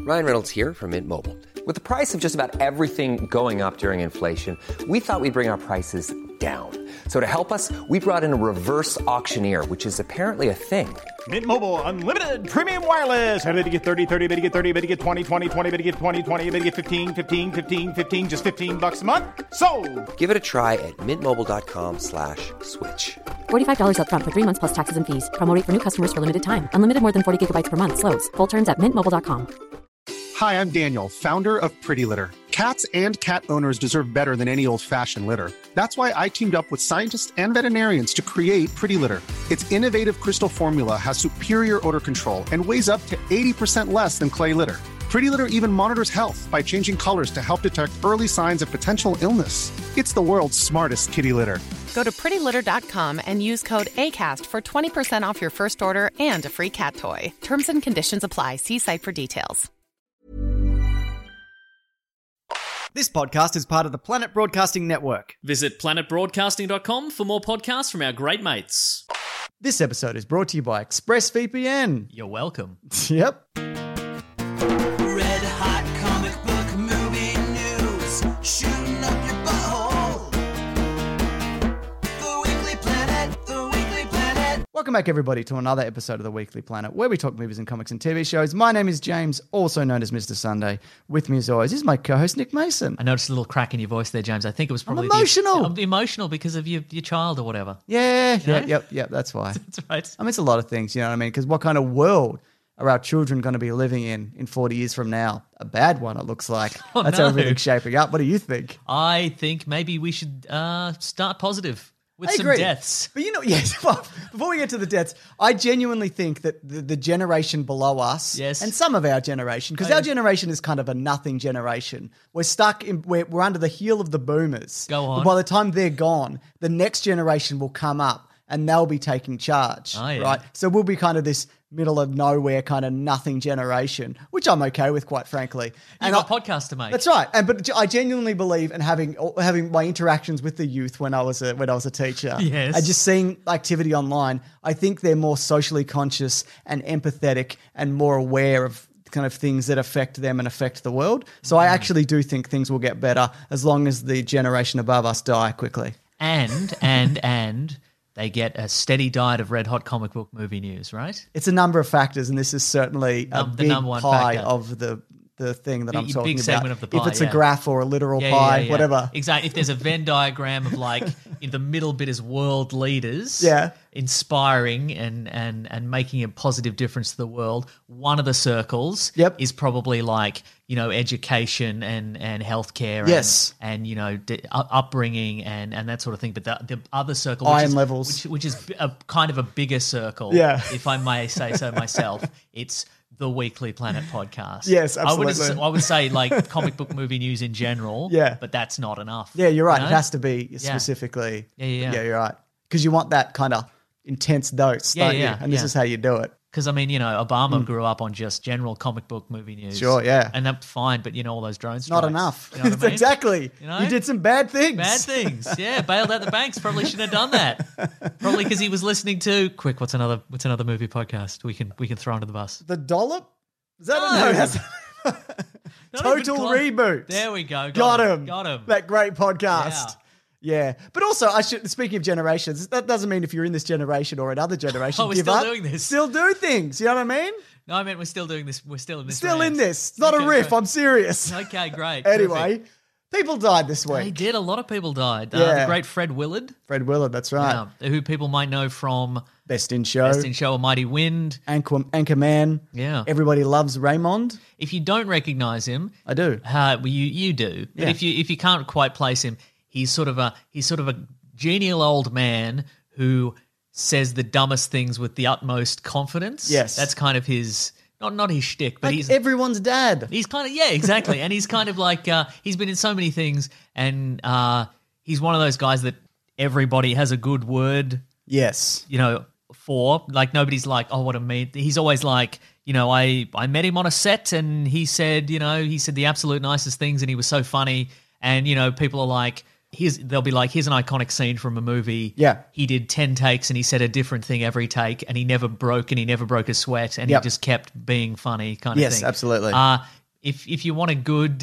Ryan Reynolds here from Mint Mobile. With the price of just about everything going up during inflation, we thought we'd bring our prices down. So to help us, we brought in a reverse auctioneer, which is apparently a thing. Mint Mobile Unlimited Premium Wireless. How to get 30, 30, bit to get 30, bit to get 20, 20, 20, bit to get 20, 20, bit to get 15, 15, 15, 15, just $15 a month? Sold! Give it a try at mintmobile.com/switch. $45 up front for 3 months plus taxes and fees. Promo rate for new customers for limited time. Unlimited more than 40 gigabytes per month. Slows full terms at mintmobile.com. Hi, I'm Daniel, founder of Pretty Litter. Cats and cat owners deserve better than any old-fashioned litter. That's why I teamed up with scientists and veterinarians to create Pretty Litter. Its innovative crystal formula has superior odor control and weighs up to 80% less than clay litter. Pretty Litter even monitors health by changing colors to help detect early signs of potential illness. It's the world's smartest kitty litter. Go to prettylitter.com and use code ACAST for 20% off your first order and a free cat toy. Terms and conditions apply. See site for details. This podcast is part of the Planet Broadcasting Network. Visit planetbroadcasting.com for more podcasts from our great mates. This episode is brought to you by ExpressVPN. You're welcome. Yep. Red hot comic book movie news, shooting up your butthole. The Weekly Planet, the Weekly Planet. Welcome back, everybody, to another episode of the Weekly Planet, where we talk movies and comics and TV shows. My name is James, also known as Mr. Sunday. With me, as always, is my co-host, Nick Mason. I noticed a little crack in your voice there, James. I think it was probably emotional. Emotional because of your child or whatever. Yeah, yep, that's why. That's right. I mean, it's a lot of things, you know what I mean? Because what kind of world are our children going to be living in 40 years from now? A bad one, it looks like. Oh, That's no. how everything's shaping up. What do you think? I think maybe we should start positive with I some agree. deaths. But yes, well, before we get to the deaths, I genuinely think that the generation below us, Yes. and some of our generation, because our generation is kind of a nothing generation. We're stuck in, we're under the heel of the boomers. Go on. But by the time they're gone, the next generation will come up and they'll be taking charge, Oh, yeah. right? So we'll be kind of this middle of nowhere kind of nothing generation, which I'm okay with, quite frankly. You've got podcasts to make. That's right, but I genuinely believe in having my interactions with the youth when I was a teacher, Yes. and just seeing activity online. I think they're more socially conscious and empathetic and more aware of kind of things that affect them and affect the world. So I actually do think things will get better as long as the generation above us die quickly. And they get a steady diet of red hot comic book movie news, right? It's a number of factors, and this is certainly a The big number one pie factor. of the thing that I'm Big talking segment about. of the pie, if it's a yeah. graph or a literal pie, whatever. Exactly. If there's a Venn diagram of like in the middle bit is world leaders, Yeah. inspiring and making a positive difference to the world, one of the circles Yep. is probably like, education and healthcare Yes. and upbringing and that sort of thing. But the other circle, Iron levels. which is a kind of a bigger circle, Yeah. if I may say so myself, it's the Weekly Planet podcast. Yes, absolutely. I would say like comic book movie news in general, Yeah. but that's not enough. Yeah, you're right. You It know? has to be specifically. Yeah. Yeah, you're right. Because you want that kind of intense dose, don't you? And this is how you do it. Because, Obama grew up on just general comic book movie news. Sure, yeah. And that's fine, but, all those drone Not strikes. enough. You know what I mean? Exactly. You know? You did some bad things. Bad things. Yeah, bailed out the banks. Probably shouldn't have done that. Probably because he was listening to, quick, what's another movie podcast we can throw under the bus? The Dollop? Is that No. a That's Not even Total close. Reboot. There we go. Got him. Got him. That great podcast. Yeah. But also, speaking of generations, that doesn't mean if you're in this generation or another generation, Oh, we're give still up. doing this. Still do things. You know what I mean? No, I meant we're still doing this. We're still in this. Still rant. in this. It's not a Okay, riff. great. I'm serious. Okay, great. Anyway, Perfect. people died this They week. did. A lot of people died. Yeah. The great Fred Willard, Fred Willard, that's right. who people might know from Best in Show. Best in Show, A Mighty Wind. Anchorman. Yeah. Everybody loves Raymond. If you don't recognize him, I do. you do. But Yeah. if you can't quite place him, he's sort of a genial old man who says the dumbest things with the utmost confidence. Yes. That's kind of his not his shtick, but Like he's everyone's dad. He's kind of, exactly. And he's kind of like, he's been in so many things, and he's one of those guys that everybody has a good word, Yes. for. Like, nobody's like, oh, what a mean. He's always like, I met him on a set, and he said the absolute nicest things, and he was so funny. And, people are like, they'll be like, here's an iconic scene from a movie. Yeah. He did 10 takes and he said a different thing every take, and he never broke a sweat, and he Yep. just kept being funny kind of thing. Yes, absolutely. if you want a good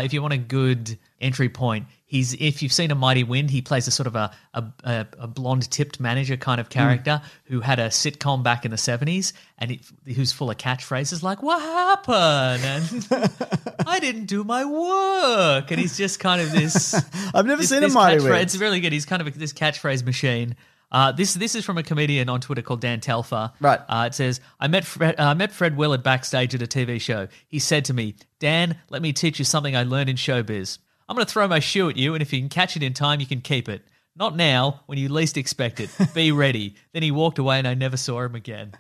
entry point, if you've seen A Mighty Wind, he plays a sort of a blonde tipped manager kind of character who had a sitcom back in the 70s and who's full of catchphrases like, what happened? And I didn't do my work. And he's just kind of this. I've never seen A Mighty Wind. It's really good. He's kind of this catchphrase machine. This is from a comedian on Twitter called Dan Telfer. Right. It says, I met Fred Willard backstage at a TV show. He said to me, Dan, let me teach you something I learned in showbiz. I'm going to throw my shoe at you, and if you can catch it in time, you can keep it. Not now, when you least expect it. Be ready. Then he walked away, and I never saw him again.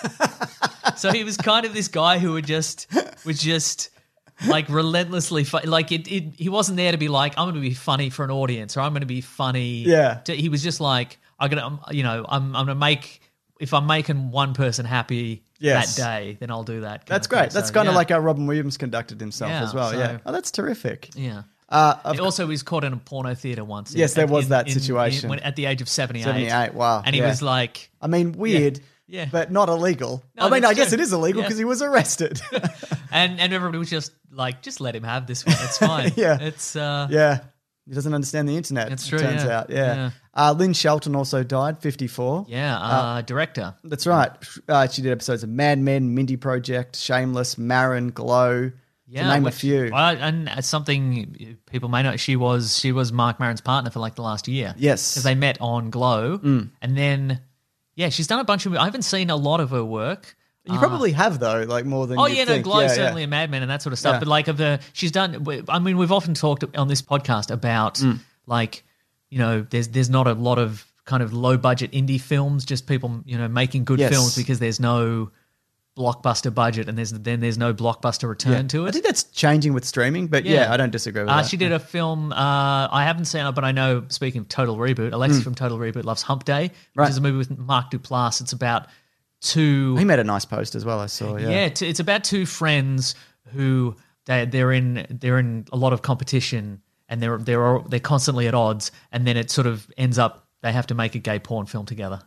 So he was kind of this guy who was just like relentlessly he wasn't there to be like, I'm going to be funny for an audience, or I'm going to be funny. Yeah. He was just like, I'm going to make, if I'm making one person happy that day, then I'll do that. That's great. That's kind of like how Robin Williams conducted himself as well. Yeah. Oh, that's terrific. Yeah. Also, he was caught in a porno theater once. Yes, there was that situation. At the age of 78. 78, wow. And he was like... I mean, weird, but not illegal. No, I guess it is illegal because he was arrested. and everybody was just like, just let him have this one. It's fine. Yeah. It's... yeah. He doesn't understand the internet, That's true, it turns out. Yeah. Lynn Shelton also died, 54. Yeah, director. That's right. She did episodes of Mad Men, Mindy Project, Shameless, Marin, Glow... to name a few. And something people may know, she was Mark Maron's partner for like the last year. Yes. Because they met on Glow. And then, she's done a bunch of... I haven't seen a lot of her work. You probably have, though, like more than you think. Glow certainly a Mad Men and that sort of stuff. Yeah. But she's done... I mean, we've often talked on this podcast about like, there's not a lot of kind of low-budget indie films, just people, making good films because there's no... blockbuster budget and there's no blockbuster return to it. I think that's changing with streaming, but I don't disagree with that. She did a film, I haven't seen it, but I know, speaking of Total Reboot, Alexis from Total Reboot loves Hump Day, which is a movie with Mark Duplass. It's about two... He made a nice post as well, I saw, it's about two friends who they're in a lot of competition and they're constantly at odds, and then it sort of ends up they have to make a gay porn film together.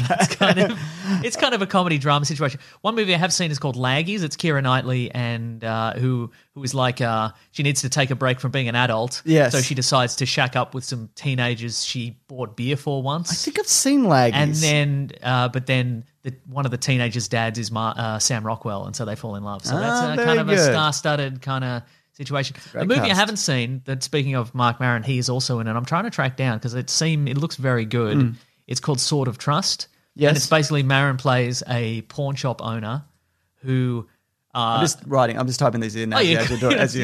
It's kind of a comedy drama situation. One movie I have seen is called Laggies. It's Keira Knightley and who is like she needs to take a break from being an adult. Yes. So she decides to shack up with some teenagers she bought beer for once. I think I've seen Laggies. And then, but then one of the teenagers' dads is Sam Rockwell, and so they fall in love. So that's kind of a star-studded kind of situation. The movie I haven't seen, that speaking of Mark Maron, he is also in it. I'm trying to track down because it looks very good. It's called Sword of Trust. Yes. And it's basically Maron plays a pawn shop owner who... I'm just typing these in as you're doing this.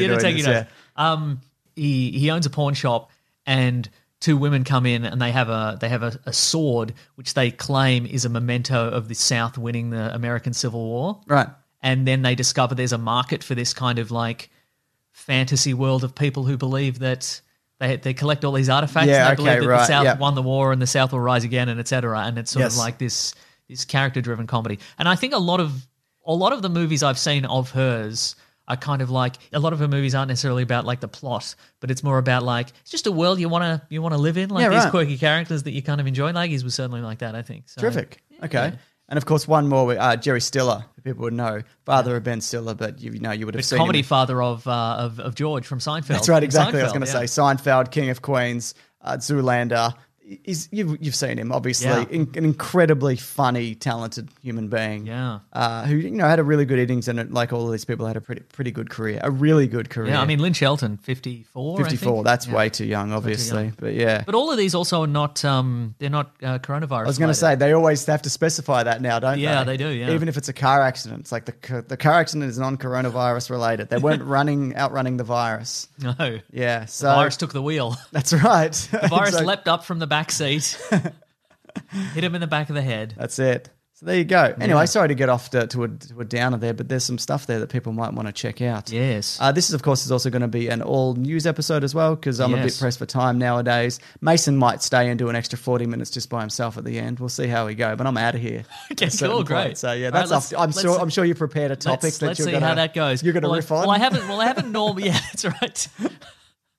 He owns a pawn shop and two women come in and they have a sword which they claim is a memento of the South winning the American Civil War. Right. And then they discover there's a market for this kind of like fantasy world of people who believe that they collect all these artifacts and they believe that the South won the war and the South will rise again, and et cetera. And it's sort of like this character-driven comedy. And I think a lot of the movies I've seen of hers are kind of like, a lot of her movies aren't necessarily about like the plot, but it's more about like, it's just a world you want to live in, like these quirky characters that you kind of enjoy. Laggies was certainly like that, I think. So, terrific. Okay. Yeah. And of course, one more, Jerry Stiller, who people would know, father of Ben Stiller, but you would have seen comedy him. father of George from Seinfeld. That's right, exactly. I was going to say Seinfeld, King of Queens, Zoolander. You've seen him, obviously. An incredibly funny, talented human being. Yeah. Who had a really good innings, and like all of these people had a pretty good career, a really good career. Yeah, I mean Lynn Shelton, 54. 54. That's way too young, obviously. But yeah. But all of these also are not. They're not coronavirus. I was going to say they always have to specify that now, don't they? Yeah, they do. Yeah. Even if it's a car accident, it's like the car accident is non-coronavirus related. They weren't outrunning the virus. No. Yeah. So the virus took the wheel. That's right. The virus leapt up from the back seat, hit him in the back of the head. That's it. So there you go. Anyway, sorry to get off to a downer there, but there's some stuff there that people might want to check out. Yes. This is, of course, also going to be an all-news episode as well, because I'm a bit pressed for time nowadays. Mason might stay and do an extra 40 minutes just by himself at the end. We'll see how we go, but I'm out of here. Okay, cool, great. So yeah, that's I'm sure you prepared a topic let's see how that goes. You're going to riff on. Well, I haven't normally. Yeah, that's right.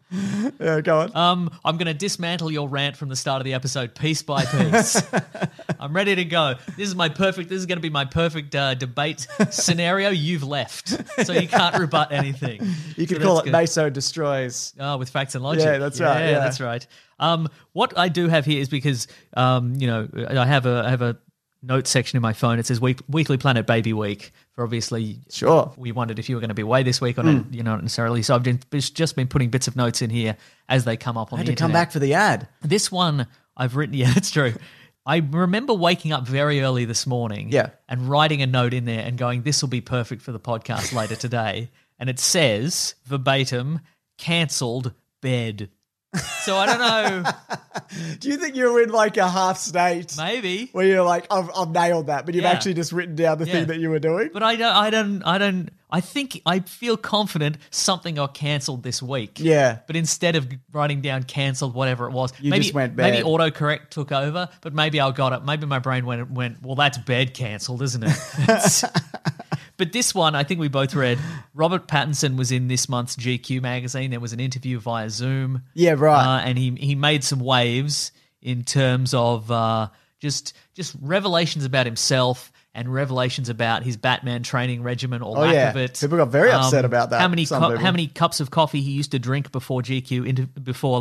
Yeah, go on. I'm going to dismantle your rant from the start of the episode piece by piece. I'm ready to go. This is going to be my perfect debate scenario. You've left, so you can't rebut anything. You could So call that's it good. Meso Destroys. Oh, with facts and logic. Yeah, that's right, yeah. That's right. What I do have here is because I have a note section in my phone. It says Weekly Planet Baby Week. For obviously, Sure. we wondered if you were going to be away this week or not, not necessarily. So I've just been putting bits of notes in here as they come up on I had the to come internet. back for the ad. This one I've written. Yeah, that's true. I remember waking up very early this morning, Yeah. and writing a note in there and going, "This will be perfect for the podcast later today." And it says verbatim, "Cancelled bed." So I don't know. Do you think you're in like a half state? Maybe. Where you're like, I've nailed that, but you've Yeah. actually just written down the Yeah. thing that you were doing? But I feel confident something got cancelled this week. Yeah. But instead of writing down cancelled, whatever it was, You maybe, just went maybe bed. autocorrect took over, but maybe I got it. Maybe my brain went, well, that's bed cancelled, isn't it? But this one, I think we both read, Robert Pattinson was in this month's GQ magazine. There was an interview via Zoom. Yeah, right. And he made some waves in terms of just revelations about himself and revelations about his Batman training regimen or lack yeah. of it. People got very upset about that, How many some people. how many cups of coffee he used to drink before GQ before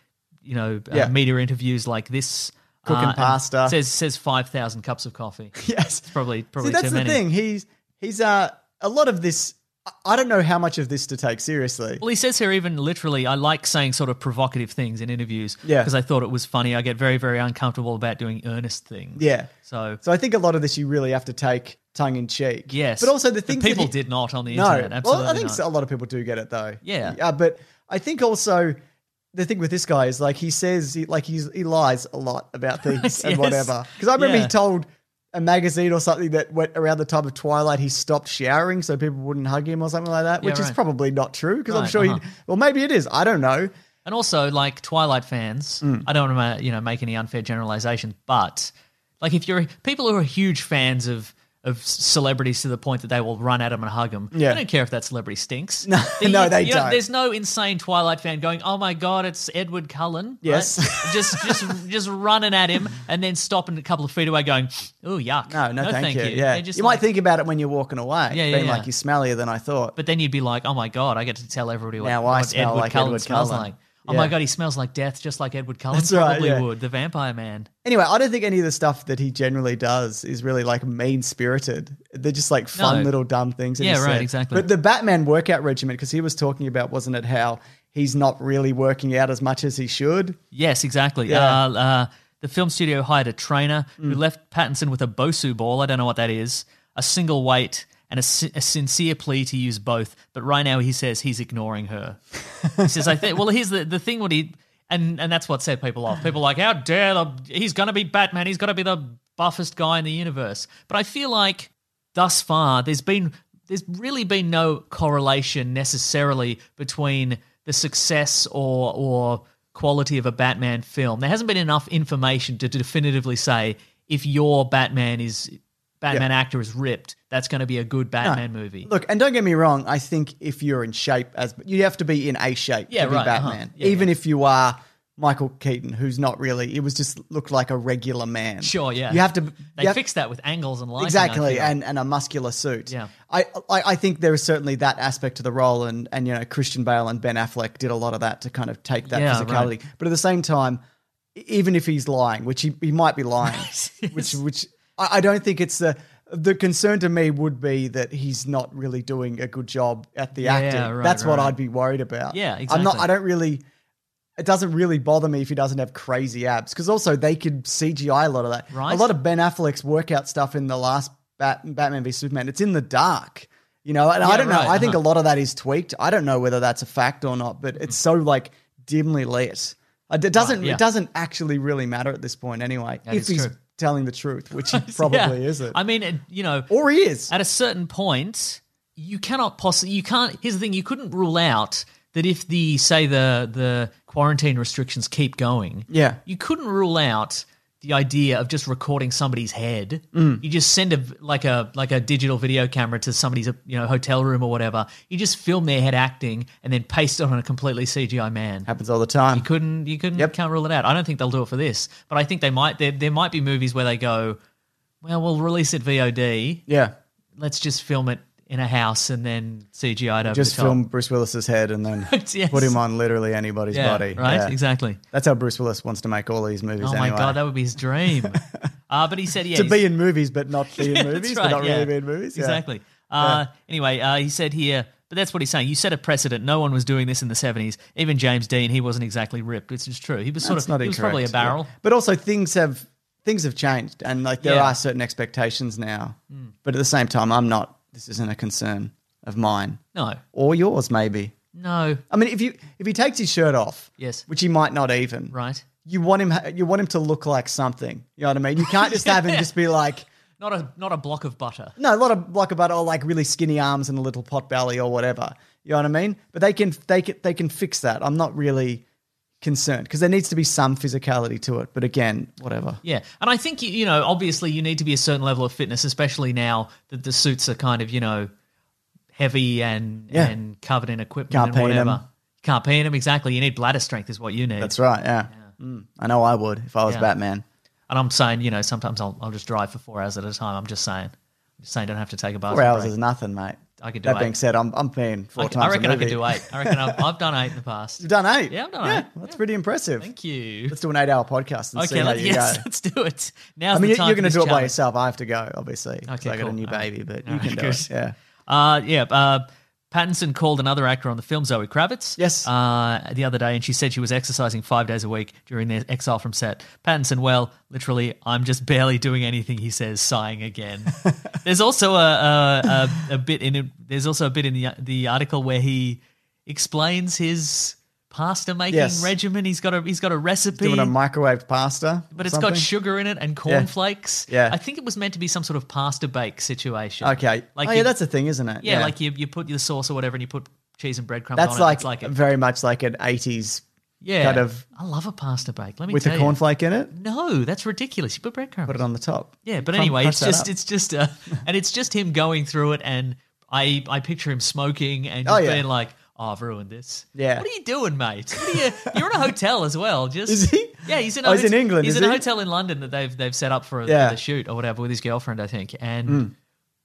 Yeah. media interviews like this. Cooking and pasta. says 5,000 cups of coffee. Yes. It's probably See, that's too the many. thing. He's a lot of this. I don't know how much of this to take seriously. Well, he says here even literally, I like saying sort of provocative things in interviews Yeah. because I thought it was funny. I get very, very uncomfortable about doing earnest things. Yeah. So I think a lot of this you really have to take tongue in cheek. yes. But also the But things people that he- did not on the No. internet. Absolutely Well, I think not. a lot of people do get it though. Yeah. But I think also the thing with this guy is like he says he lies a lot about things and Yes. whatever. Because I remember Yeah. he told a magazine or something that went around the time of Twilight, he stopped showering so people wouldn't hug him or something like that, Yeah, which is right. probably not true because I'm Right, sure uh-huh. well, maybe it is. I don't know. And also, like Twilight fans, Mm. I don't want to, make any unfair generalization, but like if you're people who are huge fans of celebrities to the point that they will run at them and hug them, Yeah. they don't care if that celebrity stinks. No, no, they don't. There's no insane Twilight fan going, "Oh my god, it's Edward Cullen." Yes. right? just running at him and then stopping a couple of feet away, going, "Oh yuck, No, thank you. you." Yeah. They're just You like- might think about it when you're walking away. Yeah, yeah, being yeah. like, you're smellier than I thought. But then you'd be like, "Oh my god, I get to tell everybody what, Now I what smell Edward like Cullen Edward smells Cullen." like." Oh my Yeah. god, he smells like death, just like Edward Cullen That's right, probably yeah. would. The Vampire Man. Anyway, I don't think any of the stuff that he generally does is really like mean spirited. They're just like fun No. little dumb things. that he Yeah, right, said. exactly. But the Batman workout regimen, because he was talking about, wasn't it, how he's not really working out as much as he should? Yes, exactly. Yeah. The film studio hired a trainer who left Pattinson with a Bosu ball. I don't know what that is. A single weight and a sincere plea to use both. But right now he says he's ignoring her. He says, "I think." Well, here's the thing. What he and that's what set people off. People are like, how dare he's going to be Batman? He's got to be the buffest guy in the universe. But I feel like thus far there's really been no correlation necessarily between the success or quality of a Batman film. There hasn't been enough information to definitively say if your Batman actor is ripped, that's going to be a good Batman movie. Look, and don't get me wrong, I think if you're in shape, you have to be in a shape Yeah, to be right, Batman. uh-huh. Yeah, Even yeah. if you are Michael Keaton, who's not really, it was just looked like a regular man. Sure, yeah. You have to. They you have- fixed that with angles and lighting. I Exactly, feel. and a muscular suit. Yeah. I think there is certainly that aspect to the role, and Christian Bale and Ben Affleck did a lot of that to kind of take that Yeah, physicality. right. But at the same time, even if he's lying, which he might be lying, Yes. which I don't think it's the concern to me would be that he's not really doing a good job at the Yeah, acting. right, That's what right. I'd be worried about. Yeah, I'm not. exactly. I don't really. It doesn't really bother me if he doesn't have crazy abs, because also they could CGI a lot of that. Right. A lot of Ben Affleck's workout stuff in the last Batman v Superman, it's in the dark, and Yeah, I don't know. right, I think a uh-huh. lot of that is tweaked. I don't know whether that's a fact or not, but it's so like dimly lit. It doesn't. Right, yeah. It doesn't actually really matter at this point, anyway. That if is he's true. telling the truth, which he probably Yeah. isn't, I mean, or he is. at a certain point, you cannot possibly. You can't. Here's the thing: you couldn't rule out that if the quarantine restrictions keep going, Yeah. you couldn't rule out the idea of just recording somebody's head. You just send a digital video camera to somebody's hotel room or whatever. You just film their head acting and then paste it on a completely CGI man. Happens all the time. You couldn't can't rule it out. I don't think they'll do it for this, but I think they might. There might be movies where they go, well, we'll release it VOD. Yeah. Let's just film it in a house and then CGI it over Just the top. film Bruce Willis's head and then Yes. put him on literally anybody's body. Right? Yeah. Exactly. That's how Bruce Willis wants to make all these movies Oh anyway. my God, that would be his dream. But he said, to be in movies but not be in Yeah, movies, that's but right, not yeah. really be in movies. Yeah. Exactly. Anyway, he said here, but that's what he's saying. You set a precedent. No one was doing this in the 70s. Even James Dean, he wasn't exactly ripped, which is true. He was That's not he was incorrect. probably a barrel. Yeah. But also things have changed and like there Yeah. are certain expectations now. But at the same time, this isn't a concern of mine. No. Or yours maybe. No. I mean, if he takes his shirt off, Yes. which he might not even, Right. You want him to look like something. You know what I mean? You can't just have him just be like, Not a block of butter. no, a lot of like about all like really skinny arms and a little pot belly or whatever. You know what I mean? But they can fix that. I'm not really concerned because there needs to be some physicality to it. But again, whatever. Yeah. And I think, obviously you need to be a certain level of fitness, especially now that the suits are kind of, heavy and covered in equipment Can't and paint whatever. 'em. Can't paint them, exactly. You need bladder strength is what you need. That's right. Yeah. I know I would if I was Yeah. Batman. And I'm saying, sometimes I'll just drive for 4 hours at a time. I'm just saying, don't have to take a bathroom 4 hours break. is nothing, mate. I could do That 8. being said, I'm paying four times. I reckon a I could movie. do 8. I reckon I've done 8 in the past. You've done 8. Yeah, I've done 8. That's pretty impressive. Thank you. Let's do an 8-hour podcast and see Okay, how you go. let's do it. Now's I mean, the time you're for going to this do it by challenge. yourself. I have to go, obviously. 'cause Okay, I got cool. a new All right. baby, but All you right, can do good. it. Yeah. Pattinson called another actor on the film, Zoe Kravitz, Yes. the other day, and she said she was exercising 5 days a week during their exile from set. Pattinson, well, literally, I'm just barely doing anything, he says, sighing again. There's also a bit in it. There's also a bit in the article where he explains his pasta making Yes. regimen. He's got a recipe. Doing a microwave pasta. But it's something. got sugar in it and cornflakes. Yeah. I think it was meant to be some sort of pasta bake situation. Okay. Like yeah, that's a thing, isn't it? Yeah, like you put your sauce or whatever and you put cheese and breadcrumbs That's on like, it. It's like very much like an 80s kind of I love a pasta bake. Let me with tell a you. cornflake in it. No, that's ridiculous. You put breadcrumbs. Put it on the top. Yeah, but Crumb- anyway, crunch that up. it's just and it's just him going through it, and I picture him smoking and Oh, just yeah. being like, "Oh, I've ruined this." Yeah. What are you doing, mate? What are you? You're in a hotel as well. Just Is he? Yeah, he's in. Oh, he's in England, He's is in a he? hotel in London that they've set up for Yeah. the shoot or whatever with his girlfriend, I think, and.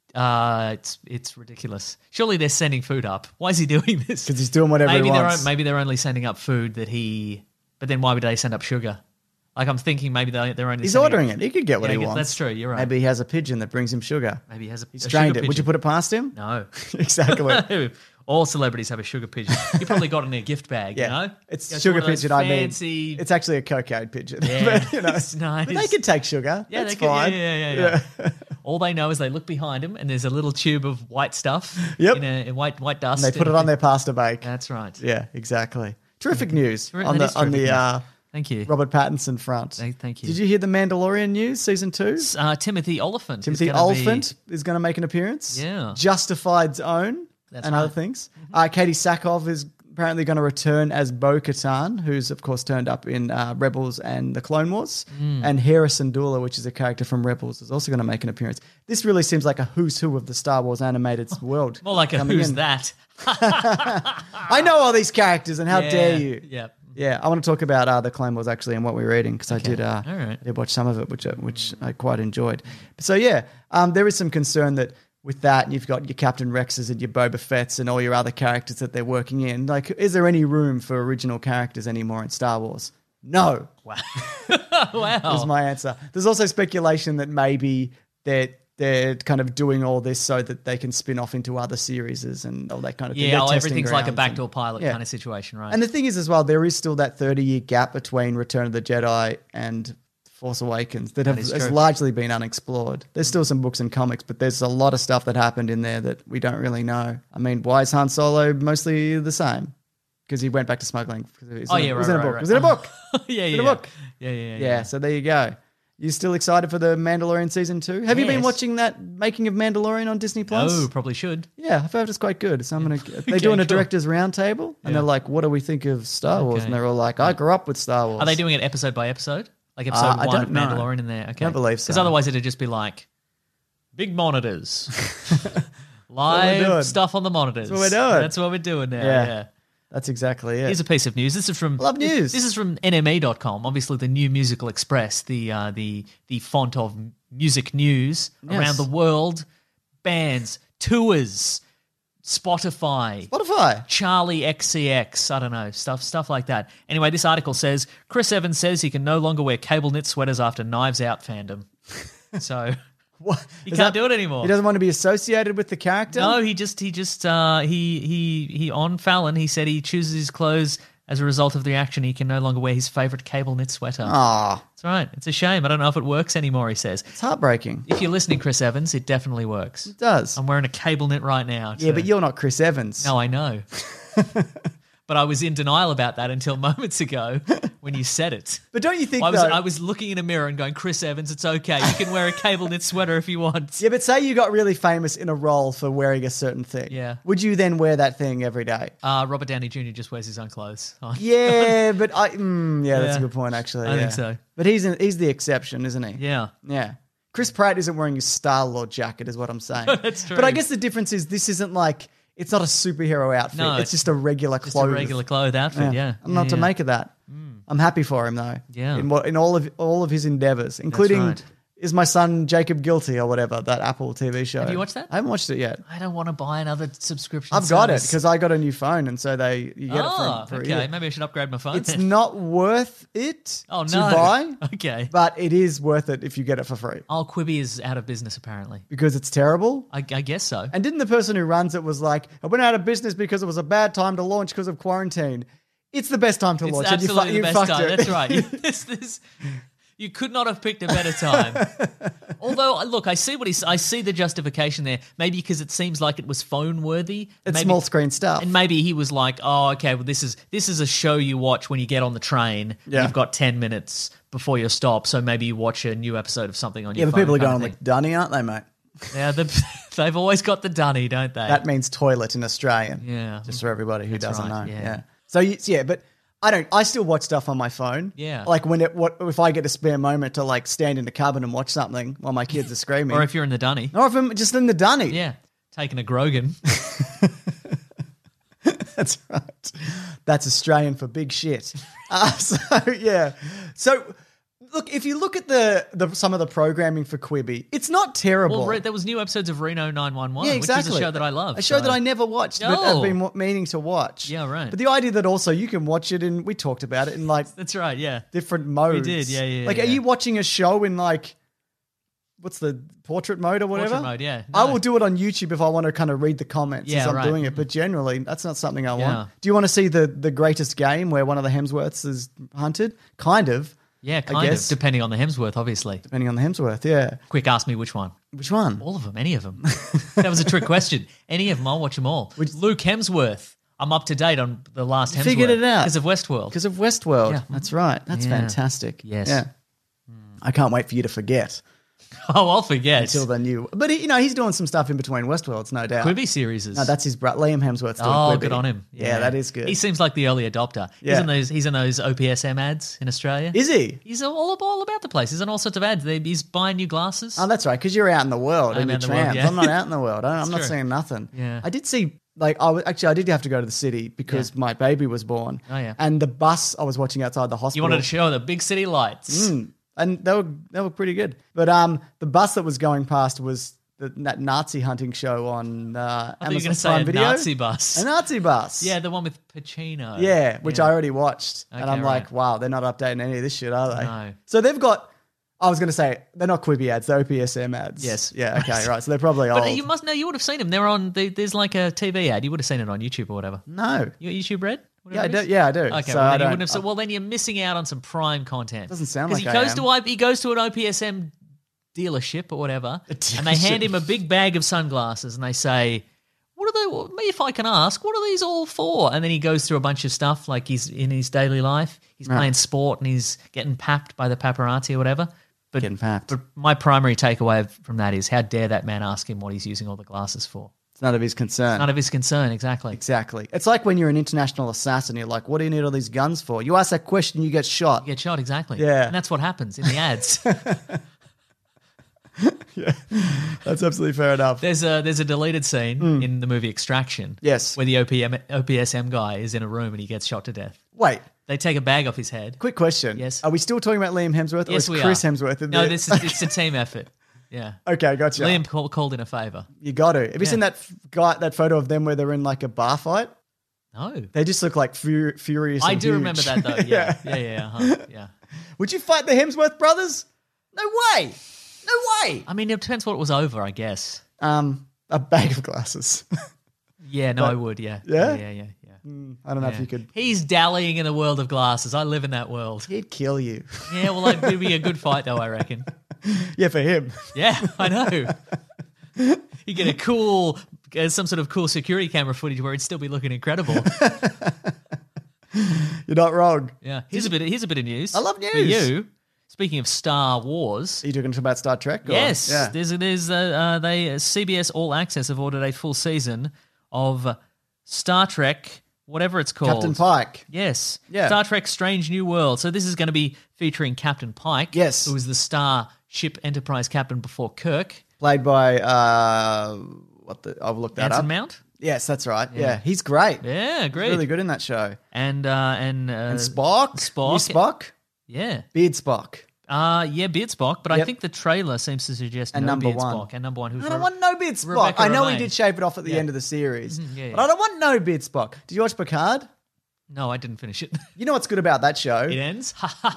It's ridiculous. Surely they're sending food up. Why is he doing this? 'Cause he's doing whatever he wants. Maybe they're only sending up food that he. But then why would they send up sugar? Like I'm thinking maybe they're only. He's sending ordering up, it. He could get what Yeah, he I guess wants. that's true. You're right. Maybe he has a pigeon that brings him sugar. Maybe he has He's a trained sugar it. Would you pigeon. put it past him? No. Exactly. All celebrities have a sugar pigeon. You probably got it in their gift bag, Yeah, you know? it's It's sugar one of those pigeon. I mean, fancy- it's actually a cocaine pigeon. Yeah, but, you know, it's nice. but they can take sugar. Yeah, That's they could, fine. yeah. All they know is they look behind him and there's a little tube of white stuff. Yep. In white dust. And they put it on their pasta bake. That's right. Yeah, exactly. Terrific news That on is the terrific news. Thank you. Robert Pattinson front. Thank you. Did you hear the Mandalorian news, season 2? Timothy Oliphant. Timothy is gonna Oliphant is going to make an appearance. Yeah. Justified's Own That's and other right. things. Katie Sackhoff is apparently going to return as Bo-Katan, who's, of course, turned up in Rebels and the Clone Wars. And Harrison Dula, which is a character from Rebels, is also going to make an appearance. This really seems like a who's who of the Star Wars animated world. More like a coming who's in. that? I know all these characters, and how dare you? Yeah. Yeah, I want to talk about the Clone Wars actually and what we're reading because I did. right. I did watch some of it, which I quite enjoyed. So yeah, there is some concern that with that you've got your Captain Rexes and your Boba Fett's and all your other characters that they're working in. Like, is there any room for original characters anymore in Star Wars? No. Wow. Was my answer. There's also speculation that maybe they're kind of doing all this so that they can spin off into other series and all that kind of thing. Yeah, They're testing everything's like a grounds backdoor and- pilot yeah. kind of situation, right? And the thing is as well, there is still that 30-year gap between Return of the Jedi and Force Awakens that is has true. largely been unexplored. There's still some books and comics, but there's a lot of stuff that happened in there that we don't really know. I mean, why is Han Solo mostly the same? Because he went back to smoggling. It was in a book. It was in a book. yeah, in a book. Yeah. Yeah, so there you go. You still excited for the Mandalorian season 2? Have you been Yes. watching that making of Mandalorian on Disney Plus? Oh, probably should. Yeah, I've heard it's quite good. So I'm gonna. They're doing a cool. directors roundtable, and they're like, "What do we think of Star Wars?" Okay. And they're all like, "I grew up with Star Wars." Are they doing it episode by episode? Like episode I 1 of don't know. Mandalorian in there? Okay. don't believe so. Because otherwise it'd just be like, big monitors. doing. Live stuff on the monitors. That's what we're doing. That's what we're doing now, Yeah. yeah. That's exactly it. Here's a piece of news. This is from Love news. This is from NME.com. Obviously, the New Musical Express, the font of music news Yes. around the world, bands, tours, Spotify, Charlie XCX, I don't know, stuff like that. Anyway, this article says Chris Evans says he can no longer wear cable knit sweaters after Knives Out fandom. So What? he Is can't that- do it anymore. He doesn't want to be associated with the character? No, he on Fallon, he said he chooses his clothes as a result of the action. He can no longer wear his favorite cable knit sweater. Aw, That's right. It's a shame. I don't know if it works anymore, he says. it's heartbreaking. If you're listening, Chris Evans, it definitely works. It does. I'm wearing a cable knit right now. Yeah, but you're not Chris Evans. No, I know. But I was in denial about that until moments ago when you said it. But don't you think I was looking in a mirror and going, Chris Evans, it's okay. You can wear a cable knit sweater if you want. Yeah, but say you got really famous in a role for wearing a certain thing. Yeah. Would you then wear that thing every day? Robert Downey Jr. just wears his own clothes. Yeah, but that's Yeah. a good point, actually. I yeah. think so. But he's the exception, isn't he? Yeah. Yeah. Chris Pratt isn't wearing his Star-Lord jacket, is what I'm saying. That's true. But I guess the difference is this isn't like, it's not a superhero outfit. No, it's just a regular Just clothes. a regular clothes outfit, yeah. I'm not to make of that. I'm happy for him though. Yeah. In all of his endeavors, including right. Is My Son Jacob Guilty or whatever, that Apple TV show. Have you watched that? I haven't watched it yet. I don't want to buy another subscription I've got it service. because I got a new phone, and so you get Oh, it for a okay. year. Maybe I should upgrade my phone. It's then. not worth it Oh, to no. buy, Okay. but it is worth it if you get it for free Oh, Quibi is out of business apparently. because it's terrible. I guess so. And didn't the person who runs it was like, I went out of business because it was a bad time to launch because of quarantine. It's the best time to It's launch. and absolutely you the best fucked time. it. That's right. You could not have picked a better time. Although, look, I see I see the justification there. Maybe because it seems like it was phone worthy. It's Maybe- small screen stuff. And maybe he was like, "Oh, okay. Well, this is a show you watch when you get on the train. Yeah. You've got 10 minutes before your stop, so maybe you watch a new episode of something on Yeah, your but phone." people are kind going of like thing. Dunny, aren't they, mate? Yeah, they've always got the dunny, don't they? That means toilet in Australian. Yeah. Just for everybody who That's doesn't right, know. yeah. So but I still watch stuff on my phone. Yeah. Like if I get a spare moment to like stand in the cupboard and watch something while my kids are screaming. or if you're in the dunny. Or if I'm just in the dunny. Yeah, taking a Grogan. That's right. That's Australian for big shit. So look, if you look at the some of the programming for Quibi, it's not terrible. Well, there was new episodes of Reno 911, Yeah, exactly. which is a show that I love. A show that I never watched, but Oh. I've been meaning to watch. Yeah, right. But the idea that also you can watch it we talked about it in like That's right, yeah. different modes. We did, yeah. Like, yeah. are you watching a show in like, what's the portrait mode or whatever? Portrait mode, yeah. I No. will do it on YouTube if I want to kind of read the comments Yeah, as I'm right. doing it. But generally, that's not something I want. Yeah. Do you want to see the greatest game where one of the Hemsworths is hunted? Kind of, Yeah, I kind of, guess. depending on the Hemsworth, obviously. depending on the Hemsworth. Yeah. Quick, ask me which one. Which one? All of them, any of them. That was a trick question. Any of them, I'll watch them all. Luke Hemsworth. I'm up to date on the last Hemsworth. Figured it out. Because of Westworld. Because of Westworld. Yeah. That's right. That's Yeah. fantastic. Yes. Yeah. I can't wait for you to forget Oh, I'll forget. until the new. But he's doing some stuff in between Westworlds, no doubt. Quibi series is. No, that's his brother, Liam Hemsworth's doing Oh, Quibi. good on him. Yeah, that is good. He seems like the early adopter. Yeah. He's in those OPSM ads in Australia. Is he? He's all about the place. He's in all sorts of ads. He's buying new glasses. Oh, that's right, because you're out in the world I'm and you're out in the world, trans. yeah. I'm not out in the world. I'm not true. seeing nothing. Yeah. I did see, I did have to go to the city because my baby was born. Oh, yeah. And the bus I was watching outside the hospital. You wanted to show the big city lights. And they were pretty good. But the bus that was going past was that Nazi hunting show on I thought you were Amazon going to say Prime a Video. Nazi bus. A Nazi bus. Yeah, the one with Pacino. Yeah, which I already watched. And Okay, I'm like, right. wow, they're not updating any of this shit, are they? No. So they've got, I was going to say, they're not Quibi ads, they're OPSM ads. Yes. Yeah, okay, right. So they're probably old. But you must know, you would have seen them. They're on, there's like a TV ad. You would have seen it on YouTube or whatever. No. You got YouTube Red? Yeah, I Whatever it do. is? Yeah, I do. Okay, So well, I then you don't- wouldn't have. Well, then you're missing out on some prime content. Doesn't sound 'Cause like he I goes am. he goes to an OPSM dealership or whatever, and they hand him a big bag of sunglasses, and they say, "What are they? If I can ask, what are these all for?" And then he goes through a bunch of stuff, like he's in his daily life, he's playing sport, and he's getting papped by the paparazzi or whatever. But, Getting papped. but my primary takeaway from that is, how dare that man ask him what he's using all the glasses for? It's none of his concern. None of his concern, exactly. Exactly. It's like when you're an international assassin, you're like, what do you need all these guns for? You ask that question, you get shot. You get shot, exactly. Yeah. And that's what happens in the ads. That's absolutely fair enough. There's a deleted scene in the movie Extraction. Yes. Where the OPSM guy is in a room and he gets shot to death. Wait, They take a bag off his head. quick question. Yes. Are we still talking about Liam Hemsworth or Yes, is we Chris are. Hemsworth in No, there? it's a team effort. Yeah. Okay, gotcha. Liam called in a favour. You got to. Have you seen that that photo of them where they're in like a bar fight? No. They just look like furious. I and do huge. remember that though. Yeah. Yeah. Would you fight the Hemsworth brothers? No way. No way. I mean, it depends what it was over, I guess. A bag of glasses. Yeah, no, I would, yeah. Yeah? Yeah. I don't know if you could. He's dallying in the world of glasses. I live in that world. He'd kill you. Yeah, well, it'd be a good fight though, I reckon. Yeah, for him. Yeah, I know. You get a cool, some sort of cool security camera footage where he'd still be looking incredible. You're not wrong. Yeah. Here's a bit of news. I love For news. you. Speaking of Star Wars. Are you talking about Star Trek? Or? Yes, Yeah. there's CBS All Access have ordered a full season of Star Trek, whatever it's called. Captain Pike. Yes. Yeah. Star Trek Strange New World. So this is going to be featuring Captain Pike. Yes. Who was the Starship Enterprise captain before Kirk. Played by I'll look that Anson up. Mount. Yes, that's right. Yeah, he's great. Yeah, great. He's really good in that show. And Spock. Spock. You Spock. Yeah. Beard Spock. Yeah, Beard Spock, but I Yep. think the trailer seems to suggest And no number Beard one. Spock. And number one, who's I don't want no Beard Spock. Rebecca I know Romijn. he did shave it off at the Yeah. end of the series, yeah. but I don't want no Beard Spock. Did you watch Picard? No, I didn't finish it. You know what's good about that show? It ends.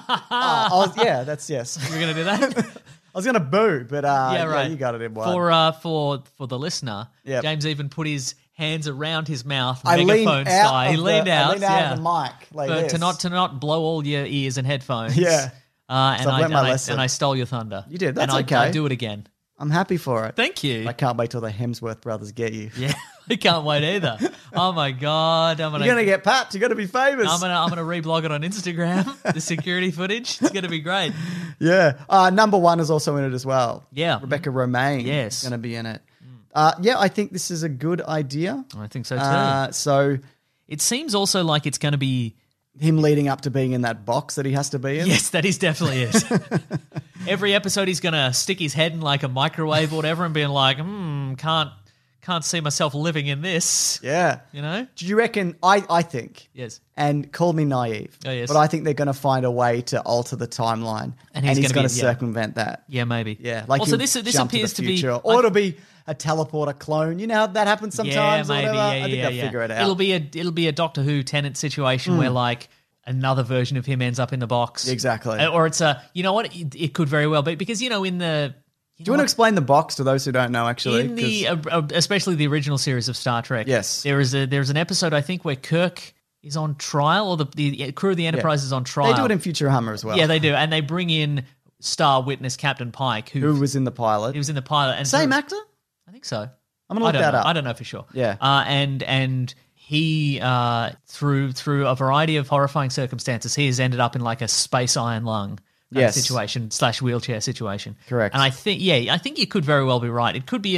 Yeah, that's yes. You're gonna do that? I was gonna boo, but Yeah, right. you got it in one. For the listener, Yep. James even put his hands around his mouth, I leaned megaphone out. style. He of leaned the, out, I leaned out of the mic like But this. to not blow all your ears and headphones. Yeah. And So I've learnt my I lesson. stole your thunder. You did. That's and okay. I'd do it again. I'm happy for it. Thank you. I can't wait till the Hemsworth brothers get you. Yeah, I can't wait either. Oh my god, You're gonna get papped. You're gonna be famous. I'm gonna reblog it on Instagram. The security footage. It's gonna be great. Yeah. Number one is also in it as well. Yeah. Rebecca Romijn. Yes. is going to be in it. Yeah, I think this is a good idea. I think so too. So It seems also like it's going to be. him leading up to being in that box that he has to be in. Yes, that is definitely it. Every episode, he's going to stick his head in like a microwave or whatever, and being like, can't see myself living in this. Yeah. You know? Do you reckon? I think. Yes. And call me naive. Oh, yes. But I think they're going to find a way to alter the timeline, And and he's he's gonna going to be- yeah. circumvent that. Yeah, maybe. Yeah, like also he'll this jump appears to to the be, future. Or it'll be a teleporter clone. You know how that happens sometimes. yeah, maybe, or whatever? yeah, I think yeah, they'll yeah. figure it out. It'll be a Doctor Who Tennant situation where like another version of him ends up in the box. Exactly. Or it's you know what? It could very well be because in the. Do you want to explain the box to those who don't know? Actually, In the especially the original series of Star Trek, Yes. there's an episode I think where Kirk is on trial, or the crew of the Enterprise is on trial. they do it in Futurama as well. Yeah, they do, and they bring in star witness Captain Pike, Who was in the pilot? he was in the pilot. And Same so- actor? I think so. I'm gonna look I don't that know. up. I don't know for sure. Yeah. And he through a variety of horrifying circumstances, he has ended up in like a space iron lung kind of Yes. situation / wheelchair situation. Correct. And I think you could very well be right. It could be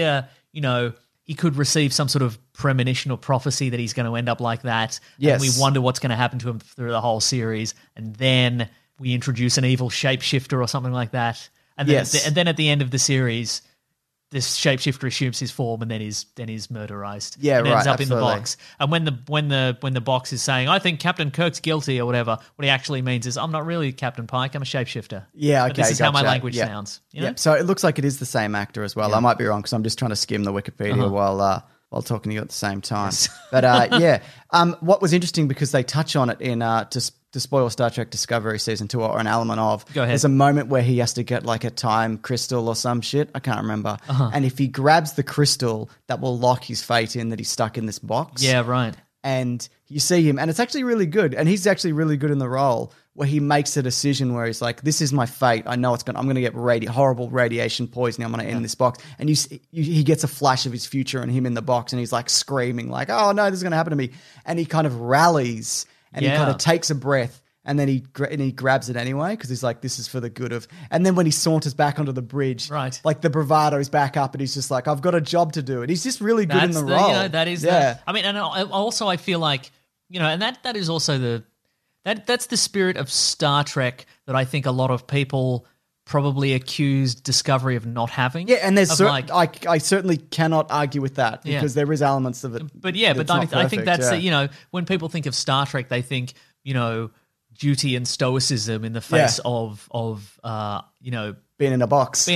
he could receive some sort of premonition or prophecy that he's going to end up like that. Yes. And we wonder what's going to happen to him through the whole series, and then we introduce an evil shapeshifter or something like that. And then, Yes. and then at the end of the series, this shapeshifter assumes his form and then is murderized. Yeah, and ends right, up in the absolutely. box. And when the box is saying, "I think Captain Kirk's guilty" or whatever, what he actually means is, "I'm not really Captain Pike. I'm a shapeshifter." Yeah, But okay. this is how my gotcha. language Yeah. sounds. You know? Yeah. So it looks like it is the same actor as well. I might be wrong because I'm just trying to skim the Wikipedia while talking to you at the same time. But yeah, what was interesting because they touch on it in to spoil Star Trek Discovery Season 2 or an element of. Go ahead. There's a moment where he has to get like a time crystal or some shit. I can't remember. And if he grabs the crystal, that will lock his fate in that he's stuck in this box. Yeah, right. And you see him, and it's actually really good. And he's actually really good in the role where he makes a decision where he's like, "This is my fate. I know I'm going to get horrible radiation poisoning. I'm going to end this box." And he gets a flash of his future and him in the box, and he's like screaming, like, "Oh no, this is going to happen to me!" And he kind of rallies, and he kind Yeah. of takes a breath, And then he grabs it anyway because he's like, this is for the good of... And then when he saunters back onto the bridge, Right. like the bravado's back up and he's just like, I've got a job to do. And he's just really good in the role. That is I mean, and also I feel like, and that is also that's the spirit of Star Trek that I think a lot of people probably accused Discovery of not having. Yeah, and there's of I certainly cannot argue with that because there is elements of it. But yeah, that's but not I think perfect, that's when people think of Star Trek, they think duty and stoicism in the face of being in a box.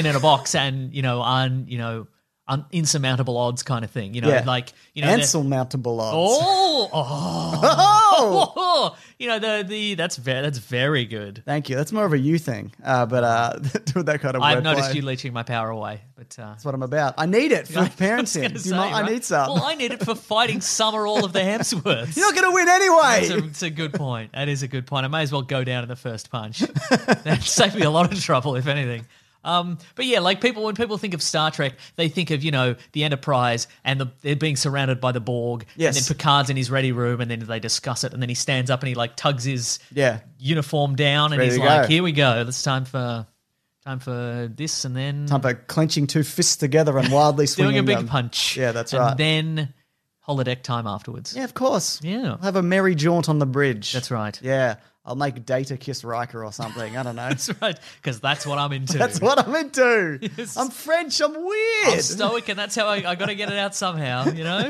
and insurmountable odds kind of thing. Insurmountable odds. That's very good. Thank you. That's more of a you thing, but with that kind of I've wordplay. noticed you leeching my power away, but That's what I'm about. I need it for parenting. I need some. Well, I need it for fighting some or all of the Hemsworths. You're not going to win anyway. It's a good point. That is a good point. I may as well go down in the first punch. That'd save me a lot of trouble, if anything. But yeah, like when people think of Star Trek, they think of, the Enterprise and they're being surrounded by the Borg. Yes. And then Picard's in his ready room and then they discuss it and then he stands up and he like tugs his uniform down and Ready he's to like, go. here we go. It's time for this and then Time for clenching two fists together and wildly swinging doing a big them. punch. Yeah, that's and right. then holodeck time afterwards. Yeah, of course. Yeah. I'll have a merry jaunt on the bridge. That's right. Yeah. I'll make Data kiss Riker or something. I don't know. That's right, because that's what I'm into. That's what I'm into. Yes. I'm French. I'm weird. I'm stoic, and that's how I got to get it out somehow,